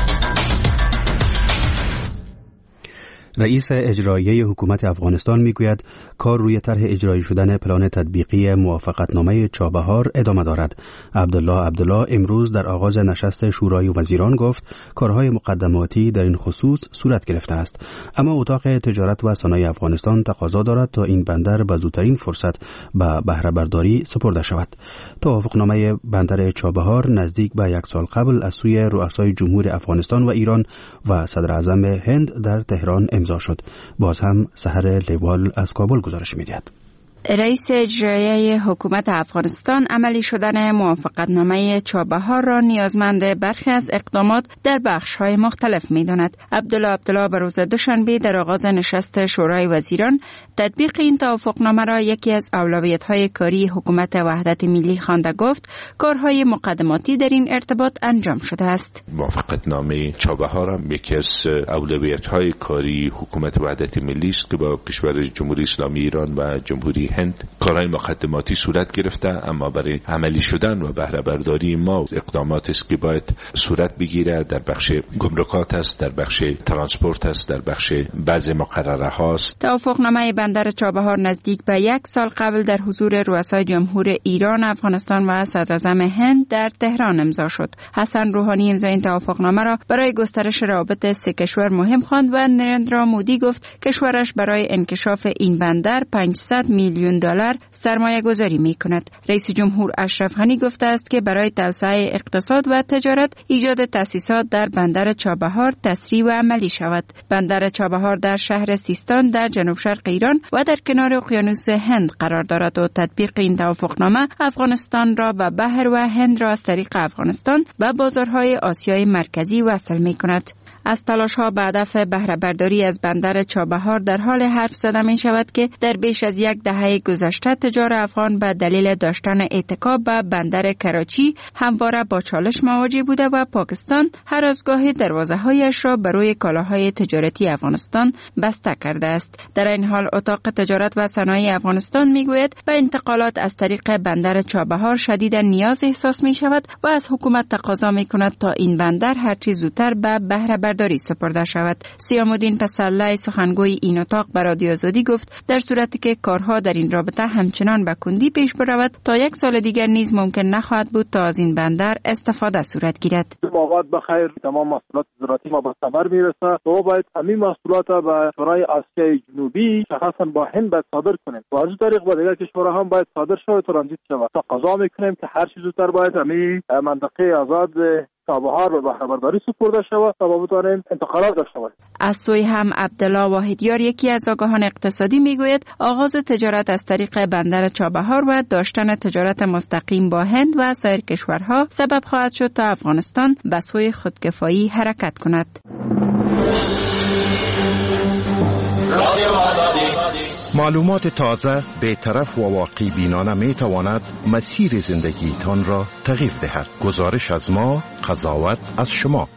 رئیس اجرایی حکومت افغانستان میگوید کار روی طرح اجرایی شدن پلان تطبیقی موافقتنامه چابهار ادامه دارد. عبدالله امروز در آغاز نشست شورای وزیران گفت کارهای مقدماتی در این خصوص صورت گرفته است، اما اتاق تجارت و صنایع افغانستان تقاضا دارد تا این بندر به زودترین فرصت به بهره برداری سپرده شود. توافقنامه بندر چابهار نزدیک به 1 سال قبل از سوی رؤسای جمهور افغانستان و ایران و صدر اعظم هند در تهران امضا شد. باز هم سحر لیوال از کابل گزارش می‌دهد. رئیس اجرایی حکومت افغانستان عملی شدن موافقتنامه چابهار را نیازمند برخی از اقدامات در بخش‌های مختلف می‌داند. عبدالله به روز دوشنبه در آغاز نشست شورای وزیران تطبیق این توافقنامه را یکی از اولویت‌های کاری حکومت وحدت ملی خوانده گفت کارهای مقدماتی در این ارتباط انجام شده است. موافقتنامه چابهار هم یکی از اولویت‌های کاری حکومت وحدت ملی است که با کشور جمهوری اسلامی ایران و جمهوری هند کارهای مقدماتی صورت گرفته، اما برای عملی شدن و بهره برداری ما اقدامات است که باید صورت بگیره. در بخش گمرکات است، در بخش ترانسپورت است، در بخش بعض مقرره هاست. توافقنامه بندر چابهار نزدیک به 1 سال قبل در حضور رؤسای جمهور ایران، افغانستان و صدر اعظم هند در تهران امضا شد. حسن روحانی امضای این توافقنامه را برای گسترش روابط 3 کشور مهم خواند و نریندرا مودی گفت کشورش برای انکشاف این بندر 500 میلیون دلار سرمایه گذاری می کند. رئیس جمهور اشرف غنی گفته است که برای توسعه اقتصاد و تجارت ایجاد تأسیسات در بندر چابهار تسریع و عملی شود. بندر چابهار در شهر سیستان در جنوب شرق ایران و در کنار اقیانوس هند قرار دارد و تطبیق این توافقنامه افغانستان را به بحر و هند را از طریق افغانستان و بازارهای آسیای مرکزی وصل می کند. از تلاش‌ها به هدف بهره برداری از بندر چابهار در حال حرف زده می شود که در بیش از 1 دهه گذشته تجار افغان به دلیل داشتن اعتکاف به بندر کراچی همواره با چالش مواجه بوده و پاکستان هر از گاهی دروازه‌هایش را برای کالاهای تجارتی افغانستان بسته کرده است. در این حال اتاق تجارت و صنایع افغانستان میگوید به انتقالات از طریق بندر چابهار شدیداً نیاز احساس می شود و از حکومت تقاضا می کند تا این بندر هرچی زودتر به بهره نگهداری سپرده شود. سیام‌الدین پسرلی سخنگوی این اتاق به رادیو آزادی گفت در صورتی که کارها در این رابطه همچنان به کندی پیش برود تا 1 سال دیگر نیز ممکن نخواهد بود تا از این بندر استفاده صورت گیرد. اوقات بخیر، تمام محصولات زراعتی ما به ثمر میرسه و باید همین محصولات به شورای آسیای جنوبی شخصا با هند باید صادر کنیم و از طریق با دیگر کشورها هم باید صادر شود و ترانزیت شود. تا قضا میکنیم که هر چیز زودتر باید همین منطقه آزاد چابهار به بهره‌برداری سپرده شود تا بتوانیم انتقالات داشته باشیم. از سوی هم عبدالله واحدیار یکی از آگاهان اقتصادی میگوید آغاز تجارت از طریق بندر چابهار و داشتن تجارت مستقیم با هند و سایر کشورها سبب خواهد شد تا افغانستان به سوی خودکفایی حرکت کند. معلومات تازه، بی‌طرف و واقعی بینانه می تواند مسیر زندگی تان را تغییر دهد. گزارش از ما، قضاوت از شما.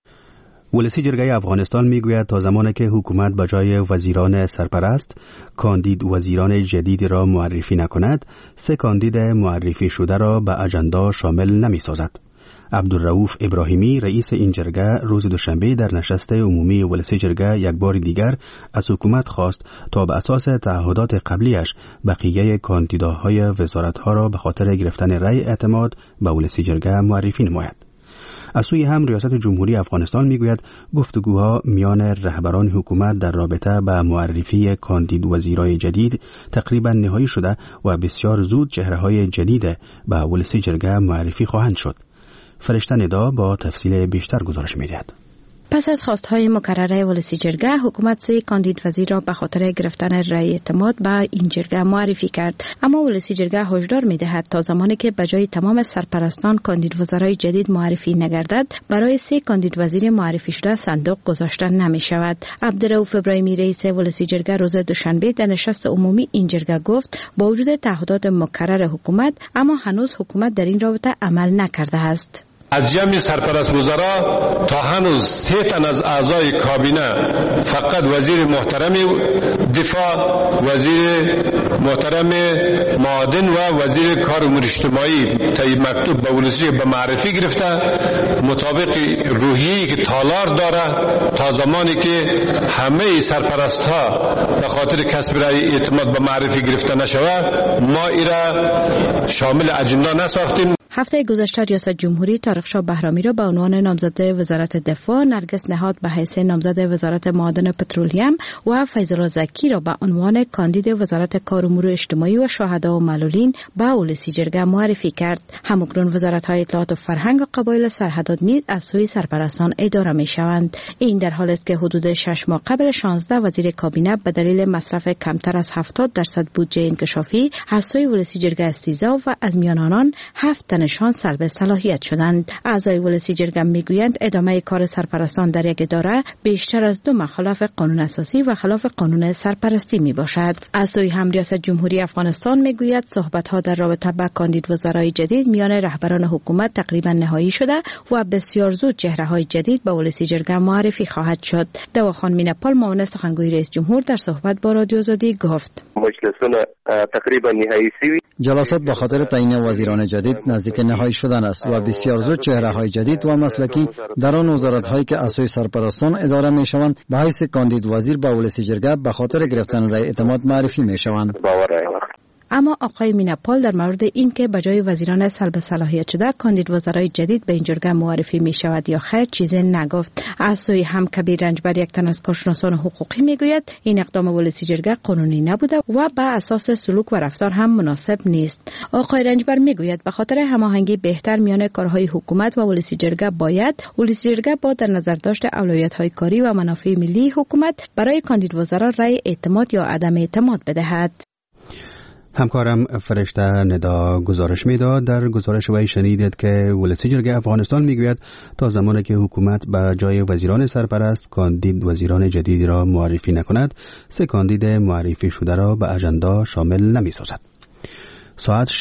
ولسی جرگه افغانستان میگوید تا زمانی که حکومت به جای وزیران سرپرست کاندید وزیران جدید را معرفی نکند، 3 کاندید معرفی شده را به اجندا شامل نمی سازد. عبدالرؤوف ابراهیمی رئیس این جرگه روز دوشنبه در نشست عمومی ولسی جرگه یک بار دیگر از حکومت خواست تا به اساس تعهدات قبلیش بقیه کاندیداهای وزارتها را به خاطر گرفتن رأی اعتماد به ولسی جرگه معرفی نماید. از سوی هم ریاست جمهوری افغانستان میگوید گفتگوها میان رهبران حکومت در رابطه با معرفی کاندید وزیرای جدید تقریبا نهایی شده و بسیار زود چهره‌های جدید به ولسی جرگه معرفی خواهند شد. فرشته ندا با تفصیل بیشتر گزارش می‌دهد. پس از خواستهای مکرره ولسی جرگه، حکومت 3 کاندید وزیر را به خاطر گرفتن رأی اعتماد به این جرگه معرفی کرد. اما ولسی جرگه هشدار می‌دهد تا زمانی که بجای تمام سرپرستان کاندید وزرای جدید معرفی نگردد، برای 3 کاندید وزیر معرفی شده صندوق گذاشته نمی‌شود. عبدالرؤوف ابراهیمی رئیس ولسی جرگه روز دوشنبه در نشست عمومی این جرگه گفت با وجود تعهدات مکرر حکومت، اما هنوز حکومت در این رابطه عمل نکرده است. از جمع سرپرست وزرا تا هنوز 3 تن از اعضای کابینه فقط وزیر محترم دفاع، وزیر محترم معادن و وزیر کار امور اجتماعی طی مکتوب به ولسی به معرفی گرفته مطابق روحیه‌ای که تالار داره تا زمانی که همه سرپرست ها به خاطر کسب رأی اعتماد به معرفی گرفته نشود ما ایرا شامل اجندا نساختیم. هفته گذشته ریاست جمهوری طارق‌شاه بهرامی را به عنوان نامزد وزارت دفاع، نرگس نهاد به حیث نامزد وزارت معادن پترولیم و فیض‌الله زکی را به عنوان کاندید وزارت کار امور اجتماعی و شهدا و معلولین به ولسی جرگه معرفی کرد. همکنون وزارت‌های اطلاعات و فرهنگ و قبایل سرحدات نیز از سوی سرپرستان اداره می‌شوند. این در حالی است که حدود 6 ماه قبل 16 وزیر کابینه به دلیل مصرف کمتر از 70% بودجه انکشافی از سوی ولسی جرگه استیضاح و از میان آنان 7 تنشان سلب صلاحیت شدند. اعضای ولسی جرگه میگویند ادامه کار سرپرستان در یک اداره بیشتر از 2 خلاف قانون اساسی و خلاف قانون سرپرستی می باشد. از سوی هم ریاست جمهوری افغانستان میگوید صحبت‌ها در رابطه با کاندید وزرای جدید میان رهبران حکومت تقریبا نهایی شده و بسیار زود چهره‌های جدید به ولسی جرگه معرفی خواهد شد. دواخان مینپال معاون سخنگوی رئیس جمهور در صحبت با رادیو آزادی گفت مجلسونه تقریبا نهایی شوی. جلسات به خاطر تعیین وزیران جدید نزدیک نهایی شدن است و بسیار زود چهره‌های جدید و مسلکی در آن وزارت‌هایی که از سوی سرپرستان اداره می‌شوند به حیث کاندید وزیر به ولسی جرگه به خاطر گرفتن رأی اعتماد معرفی می‌شوند. اما آقای مینپال در مورد این که بجای وزیران سلب صلاحیت شده کاندید وزرای جدید به این جرگه معرفی می شود یا خیر چیزی نگفت. از سوی هم کبیر رنجبر یک تن از کارشناسان حقوقی می گوید این اقدام ولسی جرگه قانونی نبوده و به اساس سلوک و رفتار هم مناسب نیست. آقای رنجبر می گوید به خاطر هماهنگی بهتر میان کارهای حکومت و ولسی جرگه باید ولسی جرگه با در نظر داشت اولویت‌های کاری و منافع ملی حکومت برای کاندید وزرا رأی اعتماد یا عدم اعتماد بدهد. همکارم فرشته ندا گزارش میداد. در گزارش وی شنیدید که ولسی جرگه افغانستان میگوید تا زمانی که حکومت به جای وزیران سرپرست کاندید وزیران جدیدی را معرفی نکند 3 کاندید معرفی شده را به اجندا شامل نمی‌سازد. ساعت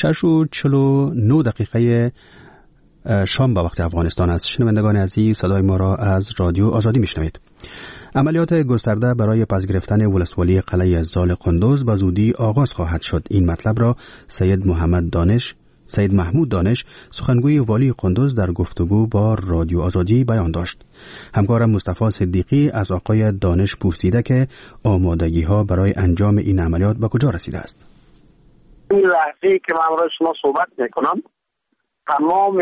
6:49 شام به وقت افغانستان است. شنوندگان عزیز صدای ما را از رادیو آزادی میشنوید. عملیات گسترده برای پس گرفتن ولسوالی قلعه زال قندوز به زودی آغاز خواهد شد. این مطلب را سید محمد دانش سید محمود دانش سخنگوی والی قندوز در گفتگو با رادیو آزادی بیان داشت. همکارم مصطفی صدیقی از آقای دانش پرسیده که آمادگی ها برای انجام این عملیات به کجا رسیده است. این لحظه که من را شما صحبت میکنم تمام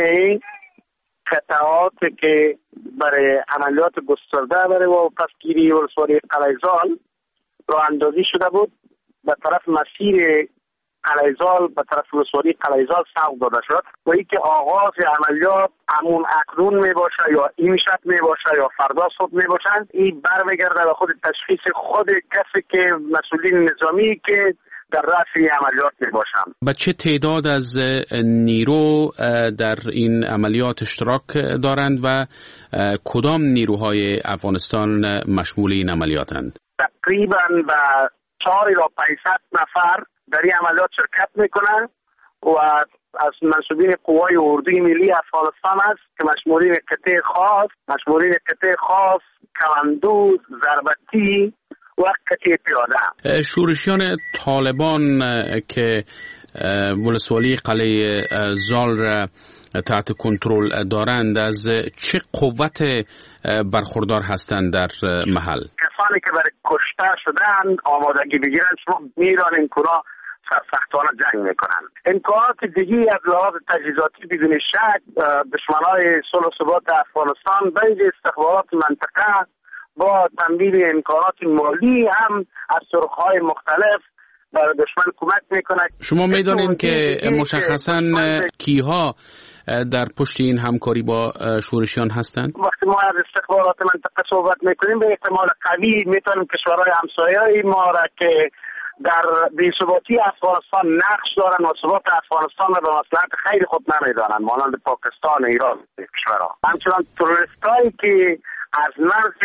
قطعات که برای عملیات گسترده برای و پسگیری ولسوالی قلعه‌زال راه اندازی شده بود به طرف مسیر قلعه‌زال به طرف ولسوالی قلعه‌زال سوق داده شد و اینکه آغاز عملیات همون اکنون می باشه یا این شب می باشه یا فردا صبح می باشند، این برمیگرده به خود تشخیص خود کسی که مسئولین نظامی که در رأس عملیات می باشند. با چه تعداد از نیرو در این عملیات اشتراک دارند و کدام نیروهای افغانستان مشمول این عملیاتند؟ تقریبا به 4,500 نفر در این عملیات شرکت میکنند و از منصوبین قوای اردوی ملی افغانستان است که مشمولین قطع خاص، کماندو، ضربتی و قطع پیاده. شورشیان طالبان که ولسوالی قلعه زال را تحت کنترل دارند از چه قوت برخوردار هستند در محل؟ کسانی که برای کشته شدن آمادگی بگیرن شما میران این کورا سرسختانه جنگ میکنن. امکانات دیگی از لحاظ تجهیزاتی بدون شک دشمنای صلح و ثبات افغانستان بین استخبارات منطقه با تمویل امکانات مالی هم از طرق‌های مختلف برای دشمن کمک میکنه. شما میدونید که مشخصاً کیها در پشت این همکاری با شورشیان هستند؟ وقتی ما از استخبارات منطقه صحبت میکنیم به احتمال قوی میتونیم کشورهای همسایه ما را که در بی‌ثباتی افغانستان نقش دارن و ثبات افغانستان را به مصلحت خیر خود نمیدانند، مانند پاکستان، ایران کشورها. همچنان تروریستایی که از مرز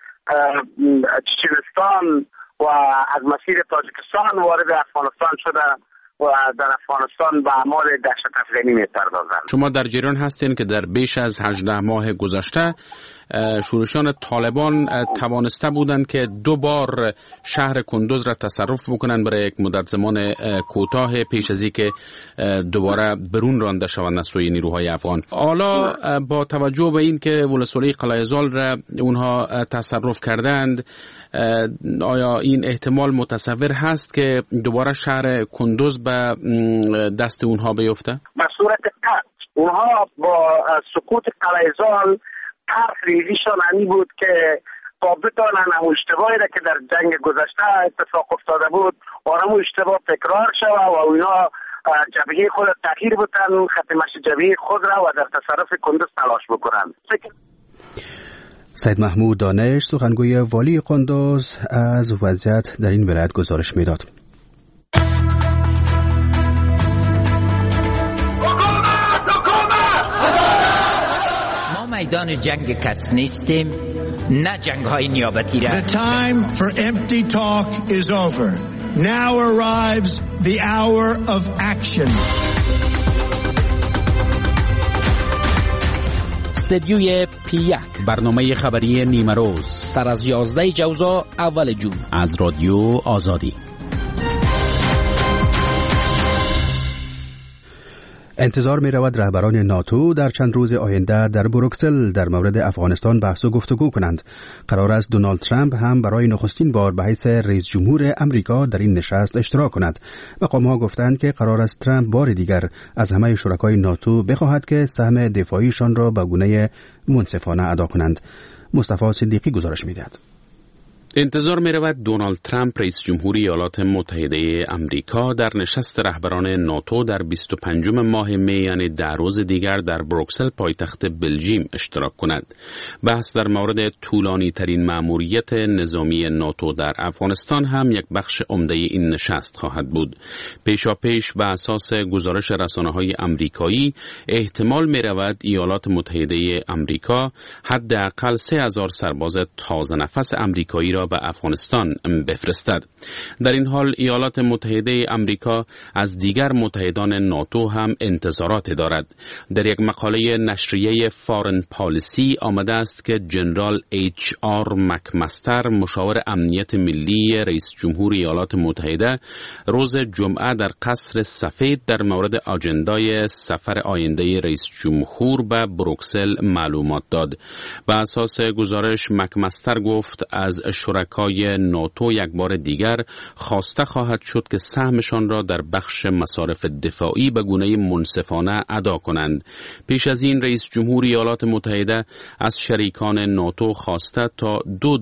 چچنستان و از مسیر تاجیکستان وارد افغانستان شده و در افغانستان به اعمال دهشت افغانی می‌پردازند. شما در جریان هستین که در بیش از 18 ماه گذشته شورشیان طالبان توانسته بودند که 2 بار شهر کندوز را تصرف بکنند برای یک مدت زمان کوتاه پیش از اینکه دوباره برون رانده شوند از سوی نیروهای افغان. حالا با توجه به این که ولسوالی قلعه‌زال را اونها تصرف کردند، آیا این احتمال متصور هست که دوباره شهر کندوز به دست اونها بیفته؟ به صورت قطع اونها با سقوط قلعه‌زال طرح ریزیشان همی بود که تا بتانن همون اشتباهی را که در جنگ گذشته اتفاق افتاده بود همون اشتباه تکرار شود و اونا جبهه خود تغییر بودن، خط مشی جبهه خود را و در تصرف کندوز تلاش بکنند. سید محمود دانش سخنگوی والی قندوز از وضعیت در این ولایت گزارش میداد. میدان جنگ کس نیستیم، نه جنگ های نیابتی را. The time for empty talk is over. Now arrives the hour of action. استدیوی پی1 برنامه خبری نیمه روز سر از 11 جوزا اول جون از رادیو آزادی. انتظار می رود رهبران ناتو در چند روز آینده در بروکسل در مورد افغانستان بحث و گفتگو کنند. قرار است دونالد ترامپ هم برای نخستین بار به حیث رئیس جمهور امریکا در این نشست اشتراک کند. مقام‌ها گفتند که قرار است ترامپ بار دیگر از همه شرکای ناتو بخواهد که سهم دفاعیشان را به گونه منصفانه ادا کنند. مصطفی صدیقی گزارش می‌دهد. انتظار می رود دونالد ترامپ رئیس جمهور ایالات متحده امریکا در نشست رهبران ناتو در 25 ماه می یعنی 10 روز دیگر در بروکسل پایتخت بلژیم اشتراک کند. بحث در مورد طولانی ترین مأموریت نظامی ناتو در افغانستان هم یک بخش عمده این نشست خواهد بود. پیشاپیش به اساس گزارش رسانه‌های امریکایی احتمال می رود ایالات متحده امریکا حداقل 3000 سرباز تازه نفس امریکایی را را به افغانستان بفرستد. در این حال ایالات متحده آمریکا از دیگر متحدان ناتو هم انتظارات دارد. در یک مقاله نشریه فارن پالیسی آمده است که جنرال HR مکمستر، مشاور امنیت ملی رئیس جمهور ایالات متحده، روز جمعه در قصر سفید در مورد آجندای سفر آینده رئیس جمهور به بروکسل معلومات داد. به اساس گزارش مکمستر گفت از شرکای ناتو یک بار دیگر خواسته خواهد شد که سهمشان را در بخش مصارف دفاعی به گونه منصفانه ادا کنند. پیش از این رئیس جمهور ایالات متحده از شریکان ناتو خواسته تا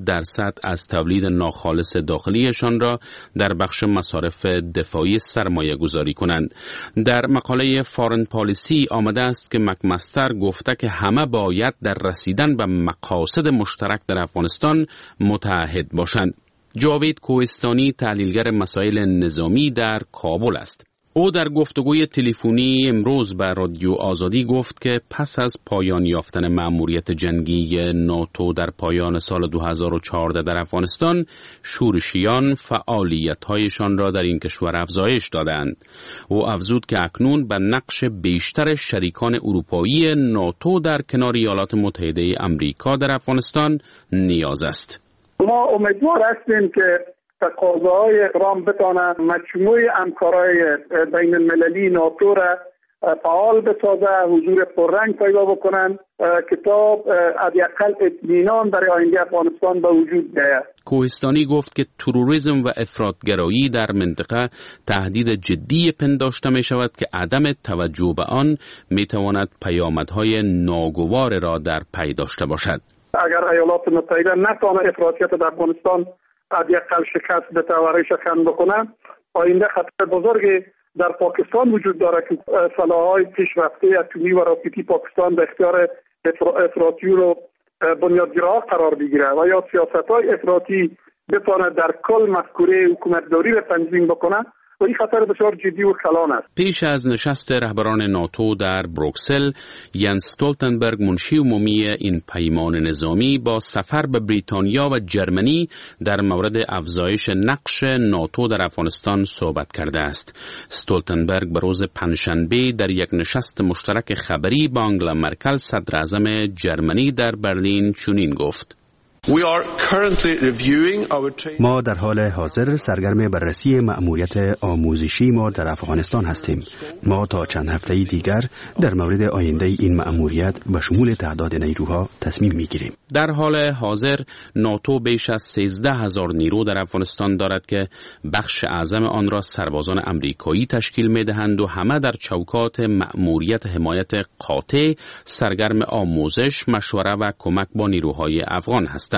2% از تولید ناخالص داخلیشان را در بخش مصارف دفاعی سرمایه گذاری کنند. در مقاله فارن پالیسی آمده است که مکمستر گفته که همه باید در رسیدن به مقاصد مشترک در افغانستان متحد باشند. جاوید کوهستانی، تحلیلگر مسائل نظامی در کابل است. او در گفتگوی تلفنی امروز به رادیو آزادی گفت که پس از پایان یافتن مأموریت جنگی ناتو در پایان سال 2014 در افغانستان، شورشیان فعالیت‌هایشان را در این کشور افزایش دادند. او افزود که اکنون به نقش بیشتر شریکان اروپایی ناتو در کنار ایالات متحده آمریکا در افغانستان نیاز است. ما امیدوار هستیم که تقاضاهای اقرام بتانند مجموع همکارای بین المللی ناتو را فعال بسازه، حضور پررنگ پیدا بکنند که تا حداقل اطمینان برای آینده افغانستان به وجود بیاید. کوهستانی گفت که تروریسم و افراطگرایی در منطقه تهدید جدی پنداشته می شود که عدم توجه به آن می تواند پیامدهای ناگوار را در پی داشته باشد. اگر ایالات متحده نتونه افراطیت در افغانستان حداقل شکست بده و ریشه‌کن بکنه، آینده خطر بزرگی در پاکستان وجود داره که سلاح‌های پیشرفته اتمی و راکتی پاکستان به اختیار افراطیون و بنیادگراها قرار بگیره و یا سیاست‌های افراطی بتونه در کل مفکوره حکومتداری را تنظیم بکنه و این خطر بسیار جدی و کلان است. پیش از نشست رهبران ناتو در بروکسل، ینس استولتنبرگ، منشی عمومی این پیمان نظامی، با سفر به بریتانیا و جرمنی در مورد افزایش نقش ناتو در افغانستان صحبت کرده است. استولتنبرگ به روز پنجشنبه در یک نشست مشترک خبری با آنگلا مرکل، صدر اعظم جرمنی، در برلین چنین گفت: ما در حال حاضر سرگرم بررسی مأموریت آموزشی ما در افغانستان هستیم. ما تا چند هفته دیگر در مورد آینده این مأموریت به شمول تعداد نیروها تصمیم میگیریم. در حال حاضر ناتو بیش از 13,000 نیرو در افغانستان دارد که بخش اعظم آن را سربازان امریکایی تشکیل میدهند و همه در چوکات مأموریت حمایت قاطع سرگرم آموزش، مشوره و کمک با نیروهای افغان هستند.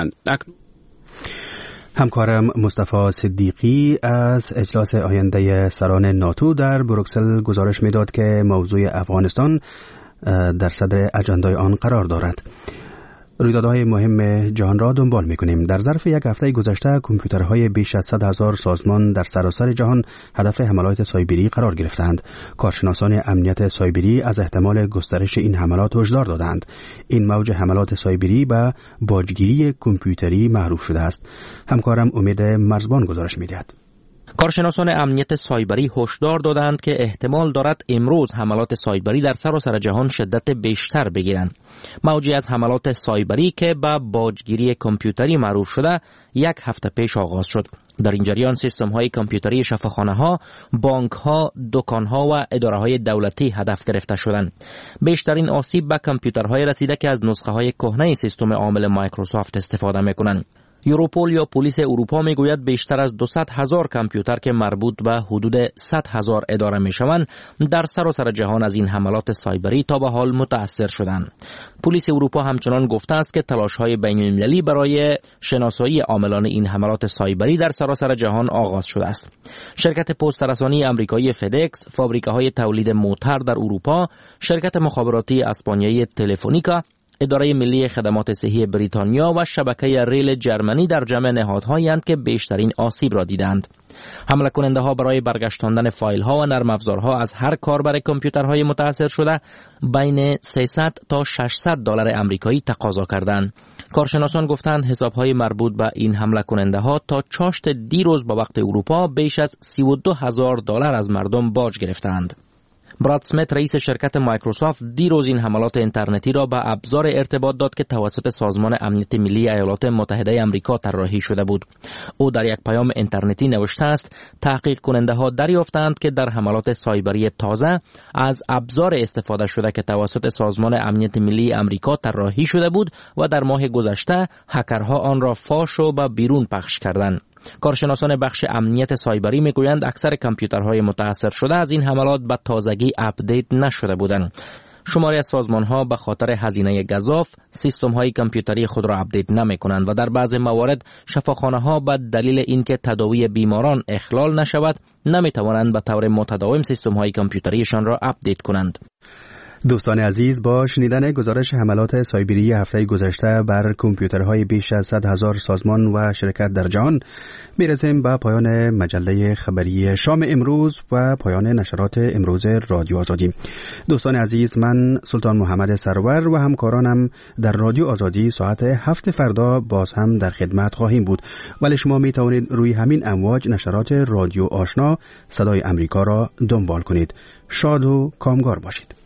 همکارم مصطفی صدیقی از اجلاس آینده سران ناتو در بروکسل گزارش میداد که موضوع افغانستان در صدر اجندای آن قرار دارد. رویدادهای مهم جهان را دنبال می‌کنیم. در ظرف یک هفته گذشته کامپیوترهای بیش از 100,000 سازمان در سراسر جهان هدف حملات سایبری قرار گرفتند. کارشناسان امنیت سایبری از احتمال گسترش این حملات هشدار دادند. این موج حملات سایبری به باجگیری کامپیوتری معروف شده است. همکارم امید مرزبان گزارش می‌دهد. کارشناسان امنیت سایبری هشدار دادند که احتمال دارد امروز حملات سایبری در سراسر جهان شدت بیشتر بگیرند. موجی از حملات سایبری که به باجگیری کامپیوتری معروف شده یک هفته پیش آغاز شد. در این جریان سیستم‌های کامپیوتری شفاخانه‌ها، بانک‌ها، دکان‌ها و اداره‌های دولتی هدف گرفته شدند. بیشترین آسیب به کامپیوترهای رسیده که از نسخه‌های کهنه سیستم عامل مایکروسافت استفاده می‌کنند. یوروپول یا پلیس اروپا میگوید بیشتر از 200,000 کامپیوتر که مربوط به حدود 100,000 اداره میشوند در سراسر جهان از این حملات سایبری تا به حال متاثر شدند. پلیس اروپا همچنان گفته است که تلاش‌های بین‌المللی برای شناسایی عاملان این حملات سایبری در سراسر جهان آغاز شده است. شرکت پست رسانی آمریکایی فدکس، فابریکه‌های تولید موتر در اروپا، شرکت مخابراتی اسپانیایی تلفونیکا، اداره ملی خدمات صحی بریتانیا و شبکه ریل جرمنی در جمع نهادهایند که بیشترین آسیب را دیدند. حمله کننده ها برای برگشتاندن فایل ها و نرم افزارها از هر کاربر کامپیوترهای متاثر شده بین 300 تا 600 دلار آمریکایی تقاضا کردند. کارشناسان گفتند حسابهای مربوط به این حمله کننده ها تا چاشت دیروز با وقت اروپا بیش از 32,000 دلار از مردم باج گرفتند. براد اسمیت رئیس شرکت مایکروسافت دیروز این حملات اینترنتی را به ابزار ارتباط داد که توسط سازمان امنیت ملی ایالات متحده آمریکا طراحی شده بود. او در یک پیام اینترنتی نوشته است تحقیق کننده ها دریافتند که در حملات سایبری تازه از ابزار استفاده شده که توسط سازمان امنیت ملی آمریکا طراحی شده بود و در ماه گذشته هکرها آن را فاش و به بیرون پخش کردند. کارشناسان بخش امنیت سایبری میگویند اکثر کامپیوترهای متاثر شده از این حملات به تازگی اپدیت نشده بودند. شماری از سازمان‌ها به خاطر هزینه گزاف سیستم‌های کامپیوتری خود را اپدیت نمی‌کنند و در بعضی موارد شفاخانه‌ها به دلیل اینکه تداوی بیماران اخلال نشود نمی‌توانند به طور متداوم سیستم‌های کامپیوتریشان را اپدیت کنند. دوستان عزیز، با شنیدن گزارش حملات سایبری هفته گذشته بر کامپیوترهای بیش از 100,000 سازمان و شرکت در جهان میرسیم به پایان مجله خبری شام امروز و پایان نشرات امروز رادیو آزادی. دوستان عزیز، من سلطان محمد سرور و همکارانم در رادیو آزادی ساعت 7 فردا باز هم در خدمت خواهیم بود، ولی شما می توانید روی همین امواج نشرات رادیو آشنا صدای امریکا را دنبال کنید. شاد و کامگار باشید.